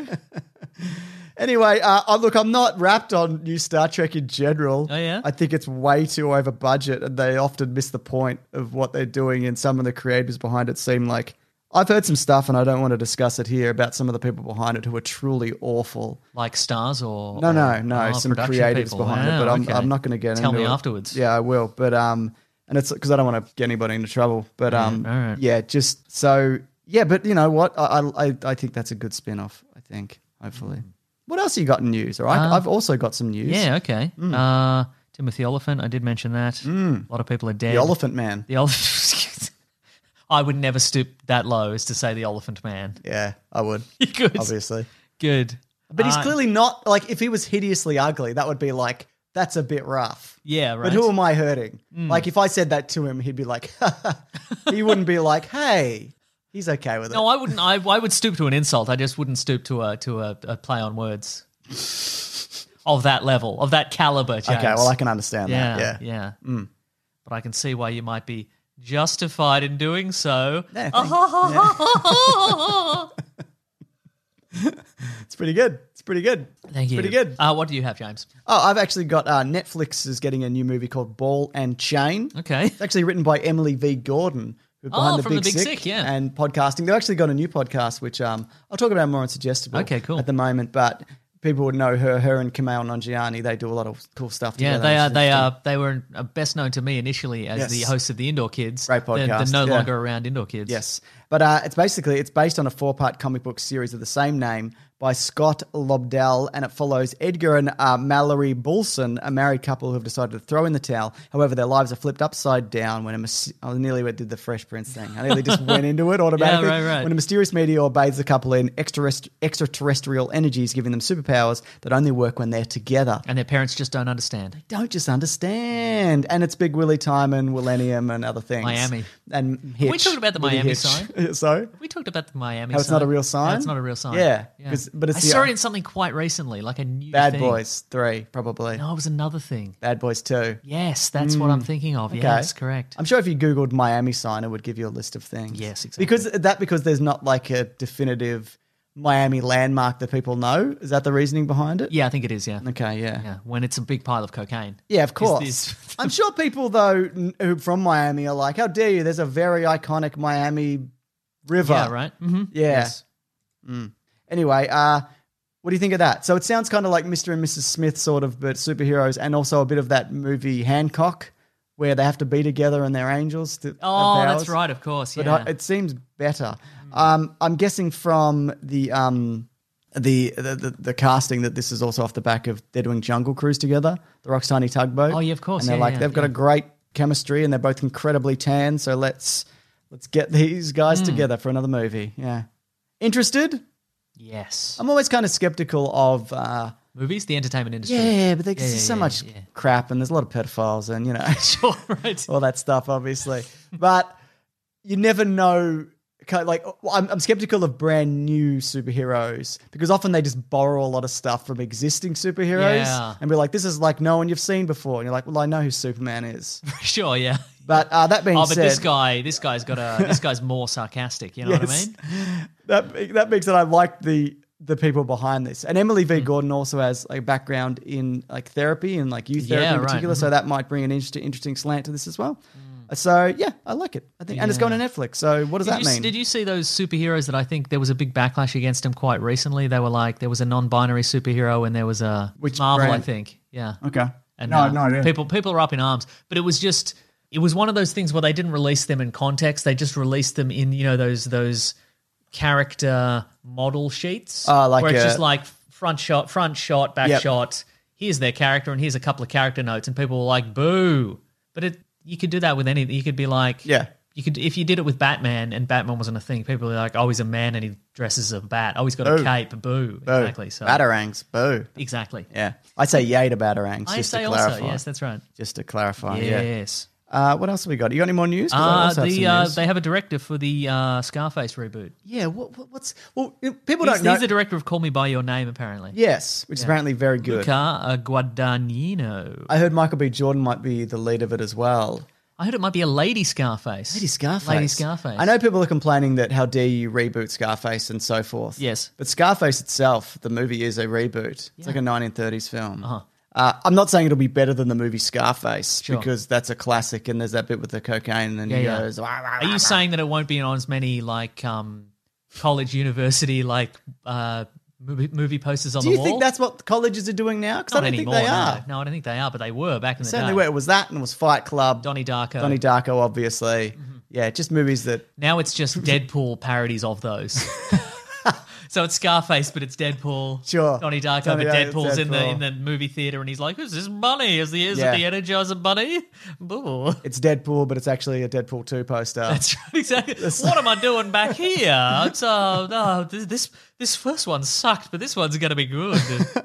Anyway, look, I'm not wrapped on new Star Trek in general. Oh, yeah? I think it's way too over budget, and they often miss the point of what they're doing, and some of the creators behind it seem like... I've heard some stuff, and I don't want to discuss it here, about some of the people behind it who are truly awful. Like stars or... No, or some production creatives people. behind it, Wow, but okay. I'm not going to get Tell into me it. afterwards. Yeah, I will, but and it's because I don't want to get anybody into trouble. But all right. yeah, just so yeah. But you know what? I think that's a good spin-off. I think hopefully. What else you got in news? All right, I've also got some news. Yeah, okay. Timothy Oliphant, I did mention that. A lot of people are dead. The Elephant Man. The Elephant... I would never stoop that low as to say the Elephant Man. Yeah, I would. Good. Obviously. Good. But he's clearly not, like, if he was hideously ugly, that would be like, that's a bit rough. Yeah, right. But who am I hurting? Like, if I said that to him, he'd be like, he wouldn't be like, hey, he's okay with it. No, I wouldn't. I would stoop to an insult. I just wouldn't stoop to a play on words of that level, of that caliber, James. Okay, well, I can understand that. Yeah. But I can see why you might be justified in doing so. Yeah, It's pretty good. Thank you. Pretty good. What do you have, James? Oh, I've actually got Netflix is getting a new movie called Ball and Chain. Okay. It's actually written by Emily V. Gordon, who's behind from The Big Sick, yeah. and podcasting. They've actually got a new podcast, which I'll talk about more on Suggestible Okay, cool. at the moment, but people would know her and Kumail Nanjiani. They do a lot of cool stuff together. Yeah, which is interesting. they were best known to me initially as Yes. the hosts of the Indoor Kids. Great podcast, They're no yeah. longer around Indoor Kids. Yes. But it's based on a 4-part comic book series of the same name by Scott Lobdell, and it follows Edgar and Mallory Boulson, a married couple who have decided to throw in the towel. However, their lives are flipped upside down when I nearly did the Fresh Prince thing. I nearly just went into it automatically. Yeah, right. When a mysterious meteor bathes the couple in extraterrestrial energies, giving them superpowers that only work when they're together. And their parents just don't understand. Don't just understand. And it's Big Willie Time and Millennium and other things. Miami. And Hitch. we talked about the Willie Miami Hitch. sign? Sorry? We talked about the Miami How it's sign. not a real sign? No, it's not a real sign. Yeah, but it's I the- saw it in something quite recently, like a new Bad thing. Boys 3, probably. No, it was another thing. Bad Boys 2. Yes, that's what I'm thinking of. Okay. Yes, correct. I'm sure if you Googled Miami sign, it would give you a list of things. Yes, exactly. Because there's not like a definitive Miami landmark that people know. Is that the reasoning behind it? Yeah, I think it is, yeah. Okay, yeah. Yeah, when it's a big pile of cocaine. Yeah, of Is course. this- I'm sure people, though, who are from Miami are like, how dare you? There's a very iconic Miami river. Yeah, right? Mm-hmm. Yeah. Yes. Anyway, what do you think of that? So it sounds kind of like Mr. and Mrs. Smith sort of, but superheroes, and also a bit of that movie Hancock, where they have to be together and they're angels. To Oh, have powers. that's right, of course, But yeah. it seems better. I'm guessing from the casting that this is also off the back of they're doing Jungle Cruise together, the Rock's Tiny Tugboat. Oh, yeah, of course, And they're yeah, like yeah, they've got yeah. a great chemistry and they're both incredibly tan. So let's get these guys together for another movie. Yeah, interested? Yes. I'm always kind of skeptical of movies, the entertainment industry. Yeah, but there's just so much yeah. crap, and there's a lot of pedophiles, and Sure, right. all that stuff, obviously. But you never know. Like, I'm skeptical of brand new superheroes because often they just borrow a lot of stuff from existing superheroes and be like, "This is like no one you've seen before," and you're like, "Well, I know who Superman is." Sure, yeah. But that being But said, this guy's more sarcastic. You know what I mean? That makes it. I like the people behind this, and Emily V. Gordon also has a background in like therapy and like youth therapy in particular, so that might bring an interesting slant to this as well. So yeah, I like it. I think, and it's going to Netflix. So what does that mean? Did you see those superheroes that I think there was a big backlash against them quite recently? They were like there was a non-binary superhero and there was a Marvel, brand? I think. Yeah. Okay. And No idea. People are up in arms, but it was one of those things where they didn't release them in context. They just released them in those character model sheets. Like where it's just like front shot, back shot. Here's their character, and here's a couple of character notes, and people were like, "Boo!" But you could do that with anything. You could be like, you could if you did it with Batman, and Batman wasn't a thing. People were like, "Oh, he's a man, and he dresses as a bat. Oh, he's got a cape. Boo!" Exactly. So Batarangs. Boo. exactly. Yeah, I'd say yay to Batarangs. I just say to clarify. also, yes, that's right. Just to clarify. Yeah. Yes. What else have we got? You got any more news? 'Cause I also have some news. They have a director for the Scarface reboot. Yeah. What's people don't know. He's the director of Call Me by Your Name, apparently. Yes, which is apparently very good. Luca Guadagnino. I heard Michael B. Jordan might be the lead of it as well. I heard it might be a Lady Scarface. Lady Scarface. I know people are complaining that how dare you reboot Scarface and so forth. Yes. But Scarface itself, the movie is a reboot. It's like a 1930s film. I'm not saying it'll be better than the movie Scarface because that's a classic and there's that bit with the cocaine and then he goes... Are you saying that it won't be on as many like college, university like movie posters on the wall? Do you think that's what colleges are doing now? Because I don't think they are. No, I don't think they are, but they were back in the Certainly day. where it was that and it was Fight Club. Donnie Darko, obviously. Yeah, just movies that... Now it's just Deadpool parodies of those. So it's Scarface, but it's Deadpool. Sure. Donnie Darko, but Deadpool's in the movie theater, and he's like, "Who's this bunny? Is it the Energizer Bunny?" Boo. It's Deadpool, but it's actually a Deadpool 2 poster. That's right, exactly. What am I doing back here? It's this first one sucked, but this one's going to be good.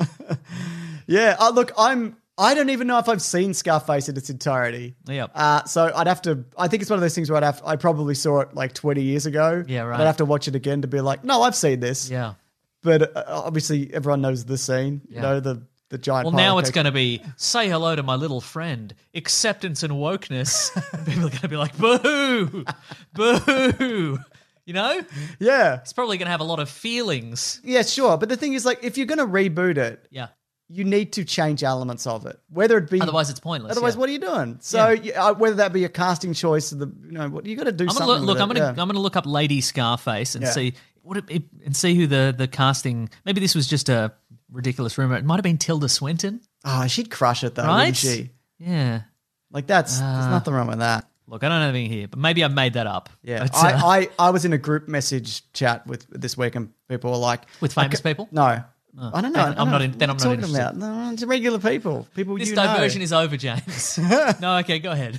Yeah. Look, I don't even know if I've seen Scarface in its entirety. Yep. So I'd have to. I think it's one of those things where I probably saw it like 20 years ago. Yeah, right. I'd have to watch it again to be like, no, I've seen this. Yeah. But obviously, everyone knows the scene. You know, the giant. Well, now it's going to be say hello to my little friend, acceptance and wokeness. And people are going to be like, boo, boo. You know? Yeah. It's probably going to have a lot of feelings. Yeah, sure. But the thing is, like, if you're going to reboot it, Yeah. you need to change elements of it. Whether it be Otherwise, it's pointless. Otherwise, yeah. what are you doing? So whether that be a casting choice, what you got to do. I'm something. going to look up Lady Scarface and see and see who the casting. Maybe this was just a ridiculous rumor. It might have been Tilda Swinton. Oh, she'd crush it though, Right? wouldn't she? Yeah. Like there's nothing wrong with that. Look, I don't know anything here, but maybe I've made that up. Yeah, But, I was in a group message chat with this week, and people were like, with famous people. No, I don't know. I'm not interested. About. No, it's regular people. People This you diversion know. is over, James. No, okay, go ahead.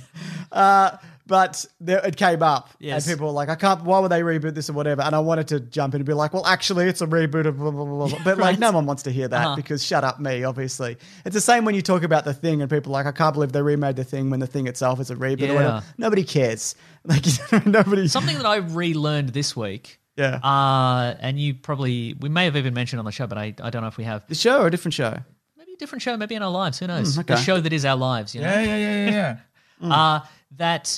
But it came up, Yes. and people were like, why would they reboot this or whatever? And I wanted to jump in and be like, well, actually, it's a reboot of blah, blah, blah, blah. But like, no one wants to hear that because shut up me, obviously. It's the same when you talk about The Thing and people are like, I can't believe they remade The Thing when The Thing itself is a reboot or whatever. Nobody cares. Like, nobody. Something that I relearned this week. Yeah. And we may have even mentioned on the show, but I don't know if we have. The show or a different show? Maybe a different show, maybe in our lives. Who knows? okay. The show that is our lives, you know? Yeah. That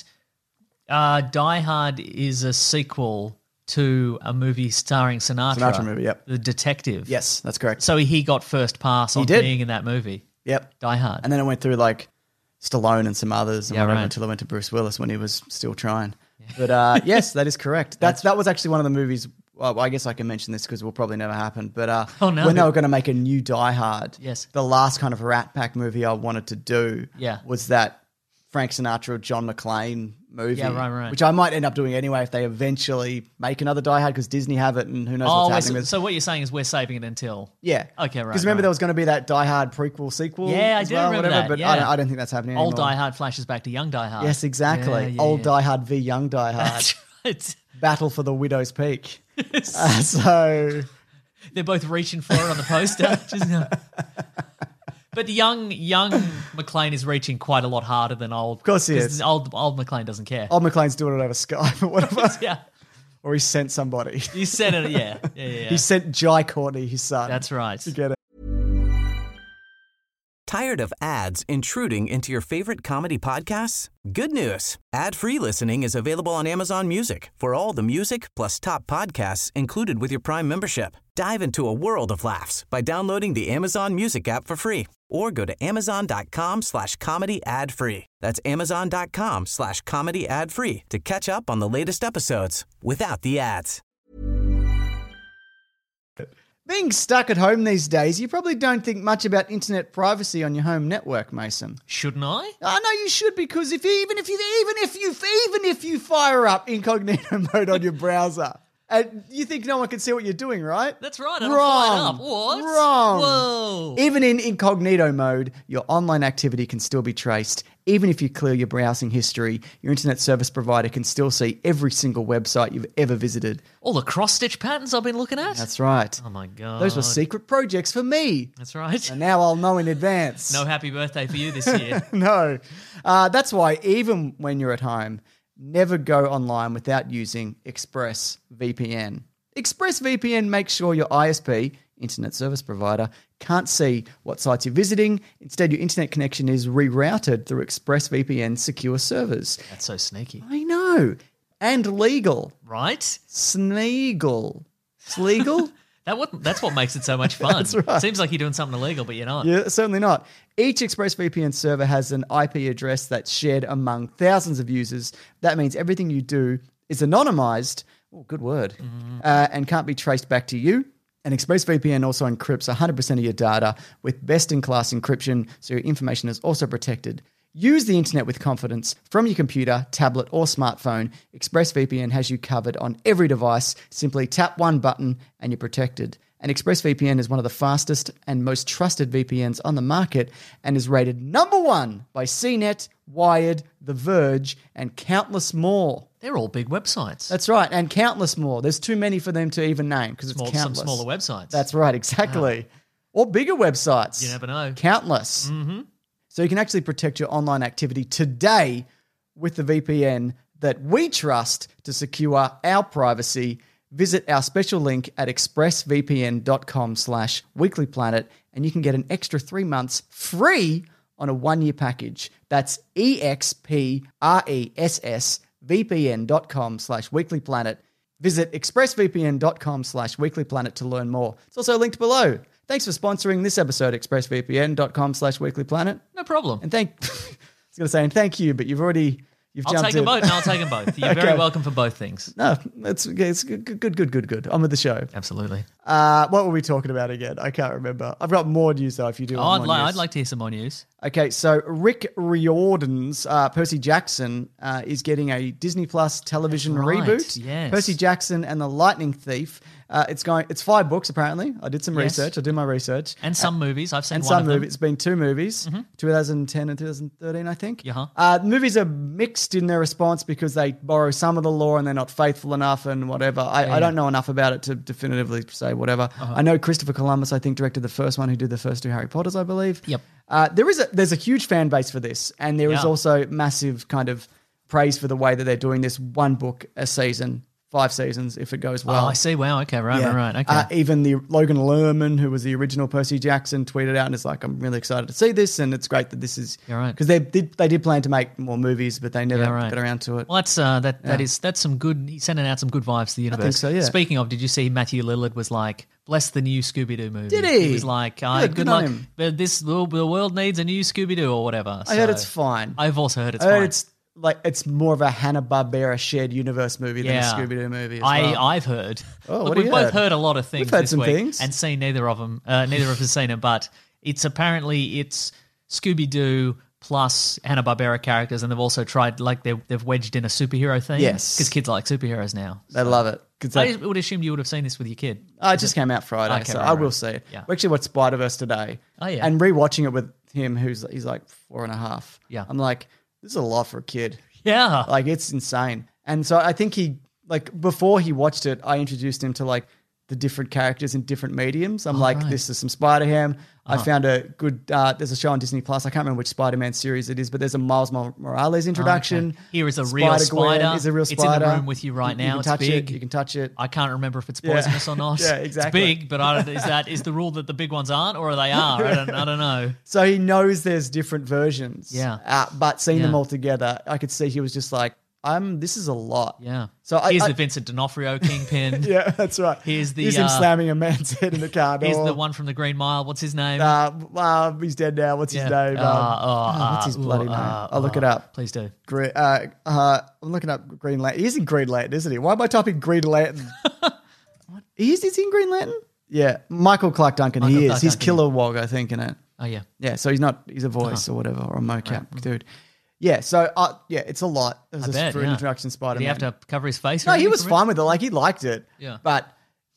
Die Hard is a sequel to a movie starring Sinatra. Sinatra movie, yep. The detective. Yes, that's correct. So he got first pass on did. being in that movie. Yep. Die Hard. And then it went through like Stallone and some others and Yeah, whatever right. until it went to Bruce Willis when he was still trying. But yes, that is correct. That was actually one of the movies. Well, I guess I can mention this because it will probably never happen. But Oh, no. when they were going to make a new Die Hard, Yes. the last kind of Rat Pack movie I wanted to do was that Frank Sinatra, John McClane movie. Yeah, right. Which I might end up doing anyway if they eventually make another Die Hard because Disney have it and who knows what's happening. So what you're saying is we're saving it until... Yeah. Okay, right. Because remember there was going to be that Die Hard prequel sequel. Yeah, I as do well, remember whatever, that, But yeah. I don't think that's happening Old anymore. Die Hard flashes back to young Die Hard. Yes, exactly. Yeah, Old yeah. Die Hard v Young Die Hard. That's right. Battle for the Widow's Peak. So They're both reaching for it on the poster. But the young McLean is reaching quite a lot harder than old. Of course he 'cause is. Old McLean doesn't care. Old McLean's doing it over Skype or whatever. Yeah. Or he sent somebody. You said it, yeah. He sent Jai Courtney, his son. That's right. To get it. Tired of ads intruding into your favorite comedy podcasts? Good news. Ad-free listening is available on Amazon Music for all the music plus top podcasts included with your Prime membership. Dive into a world of laughs by downloading the Amazon Music app for free or go to amazon.com/comedy ad-free. That's amazon.com/comedy ad-free to catch up on the latest episodes without the ads. Being stuck at home these days, you probably don't think much about internet privacy on your home network, Mason. Shouldn't I? I know you should, because even if you fire up incognito mode on your browser, and you think no one can see what you're doing, right? That's right. I'm Wrong. fired up. What? Wrong. Whoa. Even in incognito mode, your online activity can still be traced. Even if you clear your browsing history, your internet service provider can still see every single website you've ever visited. All the cross-stitch patterns I've been looking at? That's right. Oh, my God. Those were secret projects for me. That's right. And now I'll know in advance. No happy birthday for you this year. No. That's why even when you're at home, never go online without using ExpressVPN. ExpressVPN makes sure your ISP, internet service provider, can't see what sites you're visiting. Instead, your internet connection is rerouted through ExpressVPN's secure servers. That's so sneaky. I know. And legal. Right? Sneagle. Sleagle? That's what makes it so much fun. That's right. Seems like you're doing something illegal, but you're not. Yeah, certainly not. Each ExpressVPN server has an IP address that's shared among thousands of users. That means everything you do is anonymized, oh, good word, and can't be traced back to you. And ExpressVPN also encrypts 100% of your data with best-in-class encryption, so your information is also protected. Use the internet with confidence from your computer, tablet, or smartphone. ExpressVPN has you covered on every device. Simply tap one button and you're protected. And ExpressVPN is one of the fastest and most trusted VPNs on the market and is rated #1 by CNET, Wired, The Verge, and countless more. They're all big websites. That's right, and countless more. There's too many for them to even name because it's countless. Some smaller websites. That's right, exactly. Or bigger websites. You never know. Countless. Mm-hmm. So you can actually protect your online activity today with the VPN that we trust to secure our privacy. Visit our special link at expressvpn.com/weeklyplanet and you can get an extra 3 months free on a 1-year package. That's expressvpn.com/weeklyplanet. Visit expressvpn.com/weeklyplanet to learn more. It's also linked below. Thanks for sponsoring this episode, expressvpn.com/weeklyplanet. No problem. And I was going to say, and thank you, but you've I'll jumped take them in. both. No, I'll take them both. You're very welcome for both things. No, it's good. I'm with the show. Absolutely. What were we talking about again? I can't remember. I've got more news though. If you do, I'd like to hear some more news. Okay, so Rick Riordan's Percy Jackson is getting a Disney Plus television That's right, reboot. yes. Percy Jackson and the Lightning Thief. It's 5 books apparently. I did some research. I did my research. And some movies. I've seen And one some of them. movies. It's been 2 movies, 2010 and 2013, I think. Uh-huh. Movies are mixed in their response because they borrow some of the lore and they're not faithful enough and whatever. I don't know enough about it to definitively say whatever. I know Christopher Columbus, I think, directed the first one, who did the first 2 Harry Potters, I believe. Yep. There's a huge fan base for this, and there is also massive kind of praise for the way that they're doing this. 1 book a season, 5 seasons if it goes well. Oh, I see. Wow. Okay. Right. Okay. Even the Logan Lerman, who was the original Percy Jackson, tweeted out and is like, "I'm really excited to see this, and it's great that this is." You're right. Because they did plan to make more movies, but they never right. got around to it. Well, that's some good. He's sending out some good vibes to the universe. think so, yeah. Speaking of, did you see Matthew Lillard was like, "Bless the new Scooby-Doo movie"? Did he? He was like, Good on luck. him. But the world needs a new Scooby-Doo or whatever." I heard it's fine. I've also heard it's I heard fine. it's more of a Hanna-Barbera shared universe movie than a Scooby-Doo movie as well. I've heard. Oh, Look, what have we've you both heard a lot of things We've heard this some week things. and seen neither of them. Neither of us seen it, but it's Scooby-Doo plus Hanna-Barbera characters, and they've also tried, like, they've wedged in a superhero theme. Yes. Because kids like superheroes now. They love it. 'Cause I would assume you would have seen this with your kid. It just came out Friday, Okay, so right, I will right. see it. Yeah. We actually watched Spider-Verse today. Oh, yeah. And rewatching it with him, he's like 4.5. Yeah. I'm like, this is a lot for a kid. Yeah. Like, it's insane. And so I think before he watched it, I introduced him to, like, the different characters in different mediums. I'm this is some Spider-Ham. I found a good, there's a show on Disney Plus. I can't remember which Spider-Man series it is, but there's a Miles Morales introduction. Okay. Here is a real spider. Is a real It's spider. in the room with you right now. You can It's touch big. it. You can touch it. I can't remember if it's poisonous or not. Yeah, exactly. It's big, but I don't, is the rule that the big ones aren't, or they are? I don't know. So he knows there's different versions. Yeah. But seeing them Yeah. all together, I could see he was just like, this is a lot. Yeah. So here's the Vincent D'Onofrio Kingpin. Yeah, that's right. Here's the Here's him slamming a man's head in the car door. Here's the one from the Green Mile. What's his name? He's dead now. What's his Yeah. name? What's his bloody name? I'll look it up. Please do. I'm looking up Green Lantern. He's in Green Lantern, isn't he? Why am I typing Green Lantern? What? Is he in Green Lantern? Yeah. Michael Clark Duncan. Michael He is. Clark He's Duncan, Kilowog, I think, in it. Oh, yeah. Yeah, so he's a voice or whatever, or a mocap dude. Yeah, so it's a lot. There's I bet, for an yeah. introduction Spider-Man. Did he have to cover his face? No, or he anything was for it? fine with it. Like, he liked it. Yeah. But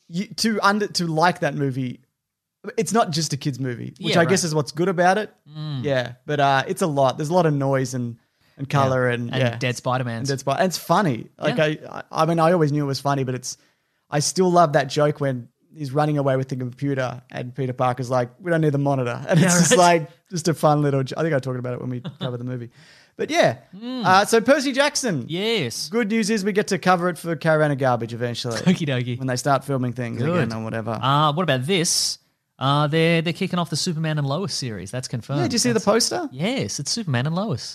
to like that movie, it's not just a kid's movie, which Yeah, I guess right. is what's good about it. Yeah, but it's a lot. There's a lot of noise and color and dead Spider-Man. and Dead Spider. And it's funny. Like I mean, I always knew it was funny, but I still love that joke when he's running away with the computer and Peter Parker's like, we don't need the monitor. And it's just like, just a fun little, I think I talked about it when we covered the movie. But yeah, so Percy Jackson. Yes. Good news is we get to cover it for Caravan of Garbage eventually. Okie dokie. When they start filming things again or whatever. What about this? They're kicking off the Superman and Lois series. That's confirmed. Yeah, did you see the poster? Yes, it's Superman and Lois.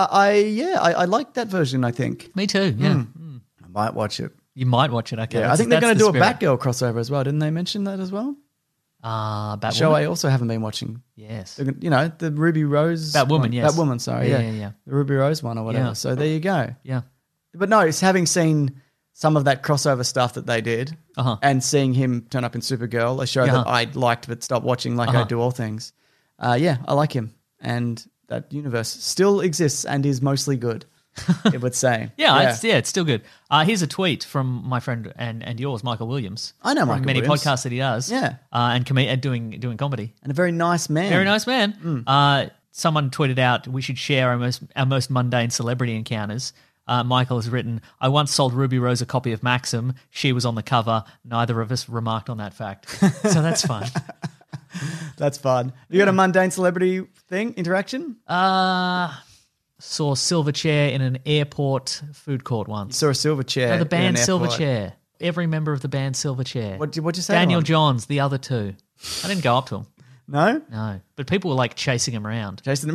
I like that version, I think. Me too, yeah. I might watch it. You might watch it, okay. Yeah, I think they're going to do a Batgirl crossover as well. Didn't they mention that as well? Batwoman. Show I also haven't been watching. Yes. You know, the Ruby Rose. Batwoman, one. yes. Batwoman, sorry. Yeah. The Ruby Rose one or whatever. Yeah. So there you go. Yeah. But no, it's having seen some of that crossover stuff that they did and seeing him turn up in Supergirl, a show that I liked but stopped watching like I do all things. I like him. And that universe still exists and is mostly good, it would say. It's still good. Here's a tweet from my friend and yours, Michael Williams. I know from Michael many Williams. podcasts that he does. Yeah. And doing comedy. And a very nice man. Very nice man. Someone tweeted out we should share our most mundane celebrity encounters. Michael has written, I once sold Ruby Rose a copy of Maxim. She was on the cover. Neither of us remarked on that fact. So that's fine. That's fun. You got a mundane celebrity interaction? Saw Silverchair in an airport food court once. Saw a Silverchair. No, the band in an airport. Silverchair. Every member of the band Silverchair. What'd you say? Daniel to him? Johns, the other two. I didn't go up to him. No? No. But people were like chasing him around. Jason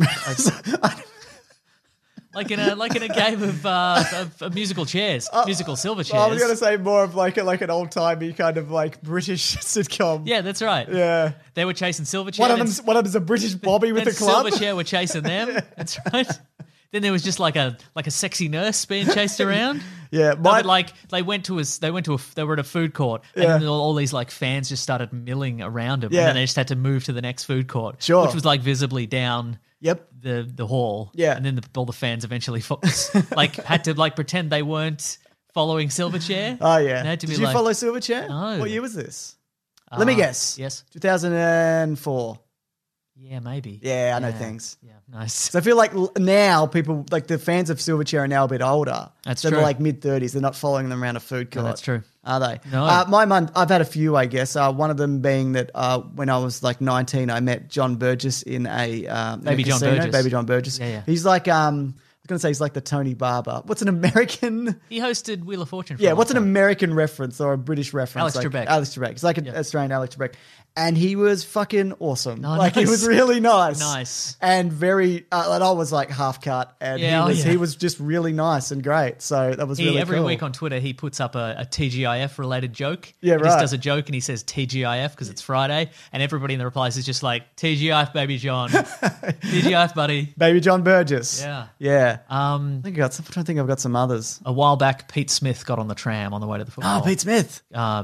Like in a game of musical chairs, musical silver chairs. I was going to say more of like an old-timey kind of like British sitcom. Yeah, that's right. Yeah. They were chasing Silverchair. One of them's a British Bobby with a club. Silverchair were chasing them. That's right. Then there was just like a sexy nurse being chased around. Yeah, No, but like they were at a food court, and then all these like fans just started milling around them, and then they just had to move to the next food court, Sure. which was like visibly down. Yep. The hall. Yeah. And then all the fans eventually had to like pretend they weren't following Silverchair. Oh yeah. And had to Did be you like, follow Silverchair? No. What year was this? Let me guess. Yes. 2004. Yeah, maybe. Yeah, I know things. Yeah, nice. So I feel like now people, like the fans of Silverchair are now a bit older. That's so true. they're like mid-30s. They're not following them around a food court. No, that's true. Are they? No. I've had a few, I guess. One of them being that when I was like 19, I met John Burgess in a Baby John casino. Burgess. Baby John Burgess. Yeah. He's like, I was going to say he's like the Tony Barber. What's an American... He hosted Wheel of Fortune for Yeah, a what's an long time. American reference or a British reference? Alex Trebek. Alex Trebek. It's like an Australian Alex Trebek. And he was fucking awesome. Oh, like, nice. he was really nice. Nice. And very, and I was like half cut. And he was just really nice and great. So that was really Every cool. week on Twitter, he puts up a TGIF related joke. Yeah, He just right. does a joke and he says TGIF because it's Friday. And everybody in the replies is just like, TGIF, baby John. TGIF, buddy. Baby John Burgess. Yeah. Yeah. Um, I'm trying to think I've got some others. A while back, Pete Smith got on the tram on the way to the football. Oh, Pete Smith.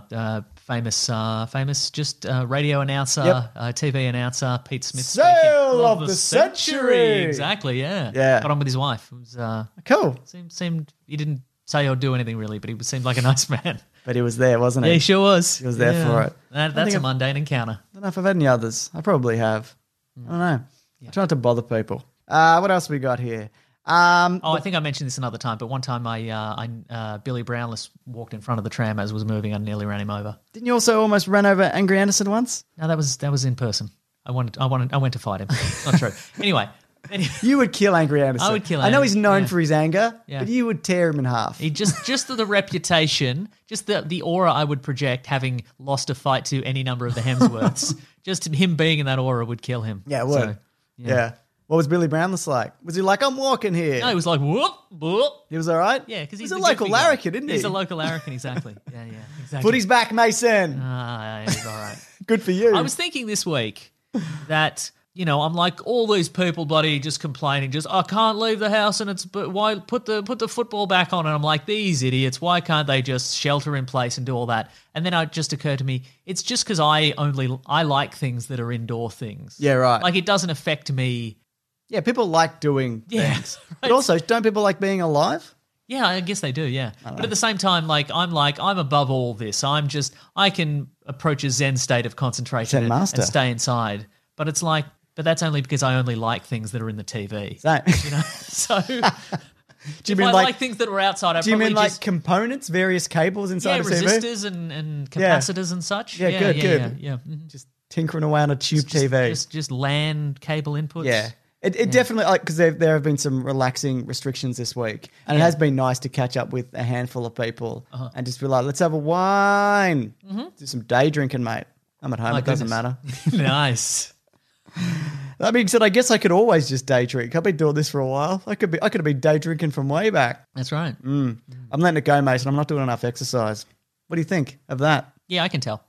Famous, just radio announcer, Yep. TV announcer, Pete Smith. Sale speaking. of the century. Exactly, yeah. Yeah. Got on with his wife. It was, Cool. seemed he didn't say or do anything really, but he seemed like a nice man. But he was there, wasn't he? Yeah, he sure was. He was there for it. That's think a I've- mundane encounter. I don't know if I've had any others. I probably have. I don't know. I try not to bother people. What else we got here? I think I mentioned this another time, but one time Billy Brownless walked in front of the tram as it was moving and nearly ran him over. Didn't you also almost run over Angry Anderson once? No, that was in person. I went to fight him. Not true. Anyway. You would kill Angry Anderson. I would kill I know him, he's known yeah. for his anger, Yeah. but you would tear him in half. He just the reputation, just the aura I would project, having lost a fight to any number of the Hemsworths. Just him being in that aura would kill him. Yeah, it would. So, yeah. What was Billy Brownless like? Was he like, I'm walking here? No, he was like, whoop, whoop. He was all right? Yeah, because he's he's a the local goofy guy. larrikin, isn't he? He's a local larrikin, exactly. Yeah, exactly. Footy's back, Mason. He's all right. Good for you. I was thinking this week that, I'm like, all these people bloody just complaining, I can't leave the house but why put the football back on? And I'm like, these idiots, why can't they just shelter in place and do all that? And then it just occurred to me, it's just because I like things that are indoor things. Yeah, right. Like it doesn't affect me. Yeah, people like doing Yeah, things. right. But also, don't people like being alive? Yeah, I guess they do, yeah. But at the same time, I'm above all this. I can approach a Zen state of concentration Zen master. and stay inside. But it's like, but that's only because I only like things that are in the TV. Same. So Do you if mean I like like things that are outside, Do you mean like just, components, various cables inside a TV? resistors and capacitors and such. Yeah, good. Yeah. Mhm. Just tinkering away on a tube TV. Just LAN cable inputs. Yeah. It definitely, because there have been some relaxing restrictions this week, and it has been nice to catch up with a handful of people and just be like, let's have a wine, do some day drinking, mate. I'm at home, My it doesn't goodness. matter. Nice. That being said, I guess I could always just day drink. I've been doing this for a while. I could have been day drinking from way back. That's right. I'm letting it go, Mason. I'm not doing enough exercise. What do you think of that? Yeah, I can tell.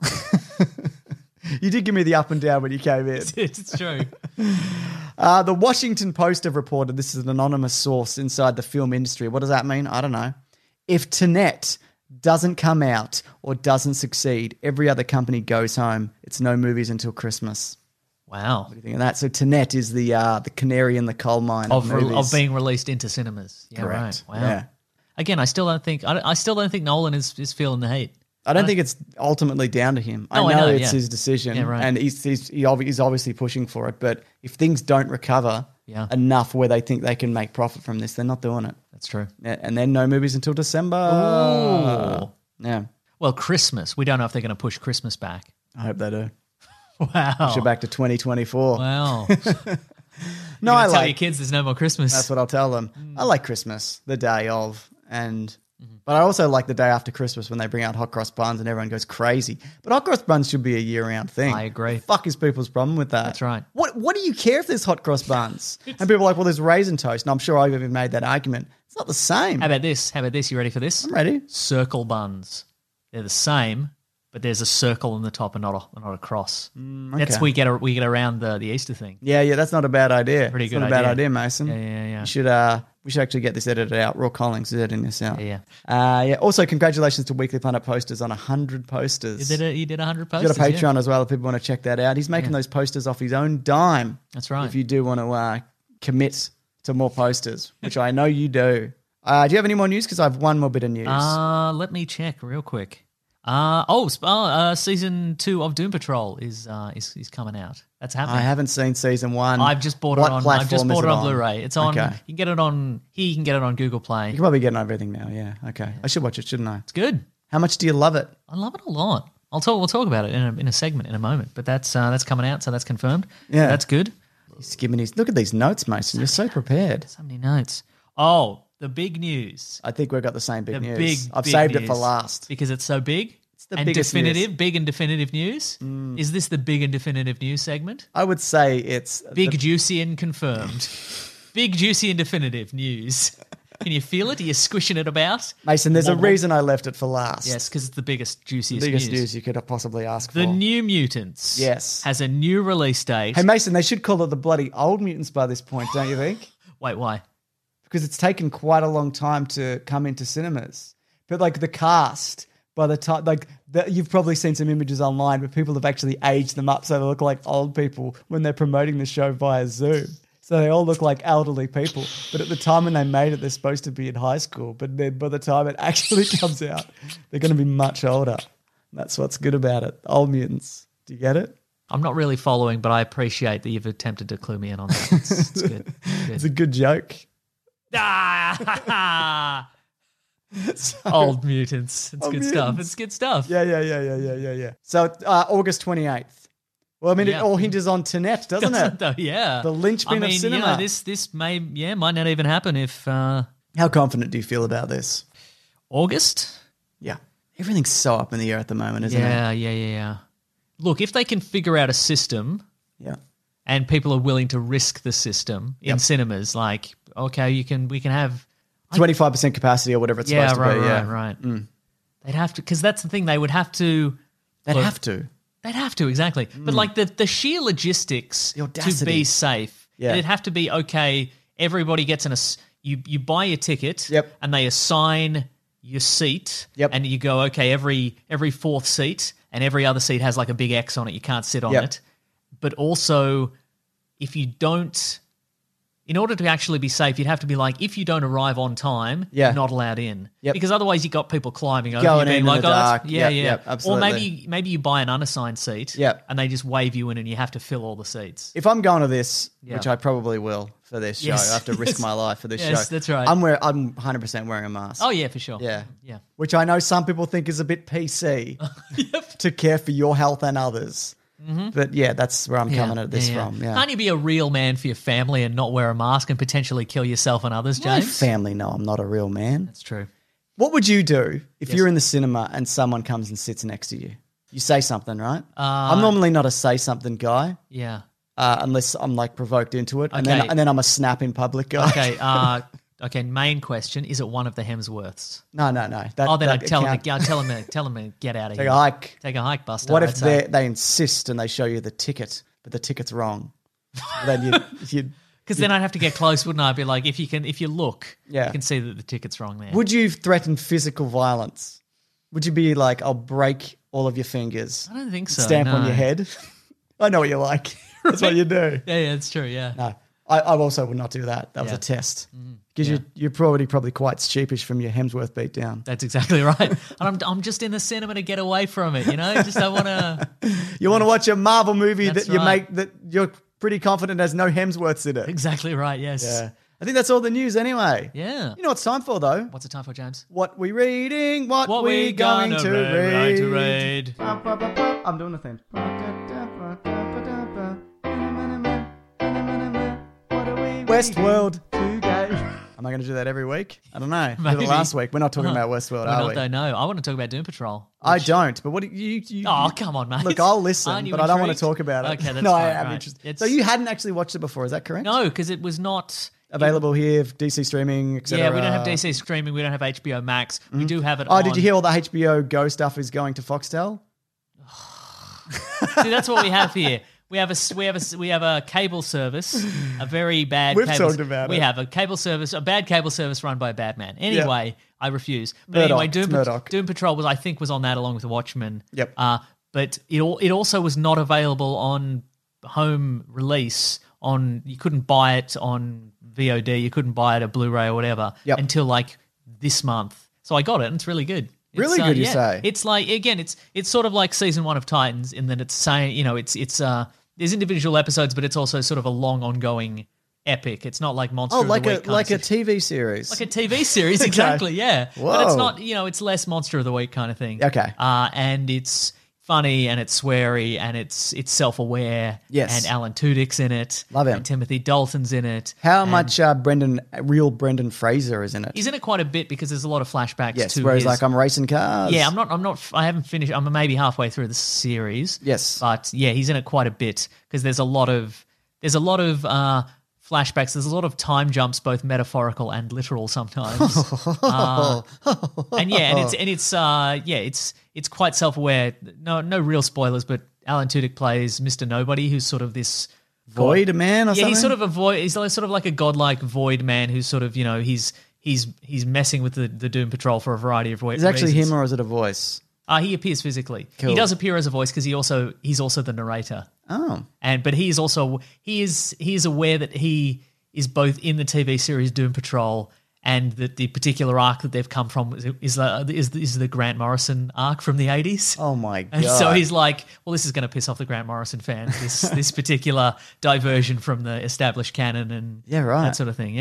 You did give me the up and down when you came in. It's true. The Washington Post have reported, this is an anonymous source inside the film industry. What does that mean? I don't know. If Tenet doesn't come out or doesn't succeed, every other company goes home. It's no movies until Christmas. Wow. What do you think of that? So Tenet is the canary in the coal mine of movies. Of being released into cinemas. Yeah, Correct. Right. Wow. Yeah. Again, I still don't think Nolan is feeling the heat. I don't think it's ultimately down to him. No, I I know, it's yeah. his decision, Yeah, right. and he's obviously pushing for it. But if things don't recover Yeah. enough where they think they can make profit from this, they're not doing it. That's true. Yeah, and then no movies until December. Ooh. Yeah, Well, Christmas. We don't know if they're going to push Christmas back. I hope they do. Wow. Push it back to 2024. Wow. No, I tell like your kids there's no more Christmas. That's what I'll tell them. I like Christmas, the day of, and Mm-hmm. but I also like the day after Christmas when they bring out hot cross buns and everyone goes crazy. But hot cross buns should be a year-round thing. I agree. The fuck is people's problem with that? That's right. What do you care if there's hot cross buns? And people are like, well, there's raisin toast. And I'm sure I've even made that argument. It's not the same. How about this? You ready for this? I'm ready. Circle buns. They're the same, but there's a circle in the top and not a cross. That's we get around the Easter thing. Yeah, that's not a bad idea. Pretty It's good not a bad idea. idea, Mason. Yeah. We should actually get this edited out. Raw Collings is editing this out. Yeah. Also, congratulations to Weekly Planet posters on 100 posters. You did 100 He's posters. got a Patreon yeah. as well if people want to check that out. He's making those posters off his own dime. That's right. If you do want to commit to more posters, which I know you do. Do you have any more news? Because I have one more bit of news. Let me check real quick. Season 2 of Doom Patrol is coming out. That's happening. I haven't seen season 1. I've just bought it What on. I've platform just bought is it on Blu-ray. It's on. Okay. You can get it on. Here you can get it on Google Play. You can probably get it on everything now. Yeah. Okay. I should watch it, shouldn't I? It's good. How much do you love it? I love it a lot. We'll talk about it in a segment in a moment. But that's coming out, so that's confirmed. Yeah. That's good. He's skimming his. Look at these notes, Mason. You're so prepared. So many notes. Oh, the big news. I think we've got the same big The news. I've big saved it for news. last. Because it's so big. It's the and biggest definitive, news. big and definitive news. Is this the big and definitive news segment? I would say it's Big, juicy, and confirmed. Big, juicy, and definitive news. Can you feel it? Are you squishing it about? Mason, there's a Wobble. reason I left it for last. Yes, because it's the biggest, juiciest Biggest news. news you could possibly ask The for. New Mutants Yes. has a new release date. Hey, Mason, they should call it the bloody Old Mutants by this point, don't you think? Wait, why? Because it's taken quite a long time to come into cinemas. But like the cast, by the time, you've probably seen some images online, but people have actually aged them up so they look like old people when they're promoting the show via Zoom. So they all look like elderly people. But at the time when they made it, they're supposed to be in high school. But then by the time it actually comes out, they're going to be much older. That's what's good about it. Old Mutants. Do you get it? I'm not really following, but I appreciate that you've attempted to clue me in on that. It's good. It's a good joke. Ah! Old Mutants. It's good stuff. It's good stuff. Yeah. So August 28th. Well, I mean, it all hinges on Tenet, doesn't it? Though, yeah. The linchpin of cinema. You know, this might not even happen if How confident do you feel about this? August? Yeah. Everything's so up in the air at the moment, isn't it? Yeah. Look, if they can figure out a system Yeah. and people are willing to risk the system in cinemas, like, okay, we can have 25% capacity or whatever it's supposed to be. Right. They'd have to, because that's the thing. They would have to. They'd have to. They'd have to, exactly. But like the sheer logistics The to audacity. be safe, it'd have to be, okay, everybody gets you buy your ticket Yep. and they assign your seat and you go, okay, every fourth seat and every other seat has like a big X on it. You can't sit on it. But also, if you don't, in order to actually be safe, you'd have to be like, if you don't arrive on time, you're not allowed in. Yep. Because otherwise you got people climbing over Going you, being in like, the dark. yeah. Absolutely. Or maybe you buy an unassigned seat and they just wave you in and you have to fill all the seats. If I'm going to this, which I probably will for this show, I have to risk my life for this show. Yes, that's right. I'm 100% wearing a mask. Oh, yeah, for sure. Yeah. Yeah. Which I know some people think is a bit PC to care for your health and others. But yeah, that's where I'm coming at this from. Yeah. Can't you be a real man for your family and not wear a mask and potentially kill yourself and others, My James? family know I'm not a real man. That's true. What would you do if you're in the cinema and someone comes and sits next to you? You say something, right? I'm normally not a say something guy. Yeah. Unless I'm like provoked into it, and Okay. then I'm a snap in public guy. Okay. Okay. Main question: is it one of the Hemsworths? No. Then I'd tell him to get out of Take here. a hike. Take a hike, Buster. What I'd if say. they insist and they show you the ticket, but the ticket's wrong? Then you Because then I'd have to get close, wouldn't I? I'd be like, if you look, Yeah. you can see that the ticket's wrong there. would you threaten physical violence? Would you be like, I'll break all of your fingers? I don't think so. Stamp on no. your head. I know what you like. That's what you do. Yeah, it's true. Yeah. No, I also would not do that. That was Yeah. a test because you're probably quite sheepish from your Hemsworth beatdown. That's exactly right. And I'm just in the cinema to get away from it, you know? Just don't want to. You want to watch a Marvel movie That's that you right. make that you're pretty confident has no Hemsworths in it. Exactly right, yes. Yeah. I think that's all the news anyway. Yeah. You know what it's time for though? What's the time for, James? What we reading? What we gonna going to read? read? I'm doing the thing. Westworld. Am I going to do that every week? I don't know. Did Maybe. it last week. We're not talking about Westworld, We're are not, we? though, no. I want to talk about Doom Patrol. I don't. But what do you Oh, come on, mate. Look, I'll listen, Aren't you but I don't want to intrigued? talk about it. Okay, that's no, I fine, am right. interested. It's- So you hadn't actually watched it before, is that correct? No, because it was not Available here, DC streaming, etc. Yeah, we don't have DC streaming. We don't have HBO Max. We do have it. Oh, on. did you hear all the HBO Go stuff is going to Foxtel? See, that's what we have here. We have a cable service, a very bad. We've cable, talked about we it. have a cable service, a bad cable service run by a bad man. Anyway, I refuse. But Murdoch, anyway, it's Murdoch. Doom Patrol was on that along with Watchmen. Yep. But it also was not available on home release. You couldn't buy it on VOD. You couldn't buy it at Blu-ray or whatever until like this month. So I got it, and it's really good. Really good, you say? It's like, again, it's sort of like season 1 of Titans in that it's saying, it's there's individual episodes, but it's also sort of a long ongoing epic. It's not like Monster of the Week kind of like a situation. TV series. Like a TV series, Okay. exactly, yeah. But it's Whoa. not, it's less Monster of the Week kind of thing. Okay. And it's funny and it's sweary and it's self-aware. Yes. And Alan Tudyk's in it. Love him. And Timothy Dalton's in it. How And much real Brendan Fraser is in it? He's in it quite a bit because there's a lot of flashbacks Yes, to where he's his- like, I'm racing cars. Yeah, I haven't finished. I'm maybe halfway through the series. Yes. But yeah, he's in it quite a bit because there's a lot of flashbacks. There's a lot of time jumps, both metaphorical and literal sometimes. It's quite self-aware. No real spoilers, but Alan Tudyk plays Mr. Nobody, who's sort of this Void man or yeah, something? he's sort of a void. He's sort of like a godlike void man who's sort of he's messing with the Doom Patrol for a variety of Is it actually reasons. him or is it a voice? He appears physically. Cool. He does appear as a voice because he's also the narrator. Oh. But he is aware that he is both in the TV series Doom Patrol and that the particular arc that they've come from is the Grant Morrison arc from the 80s. Oh my God. And so he's like, well, this is going to piss off the Grant Morrison fans, this particular diversion from the established canon and Yeah, right. that sort of thing, yeah.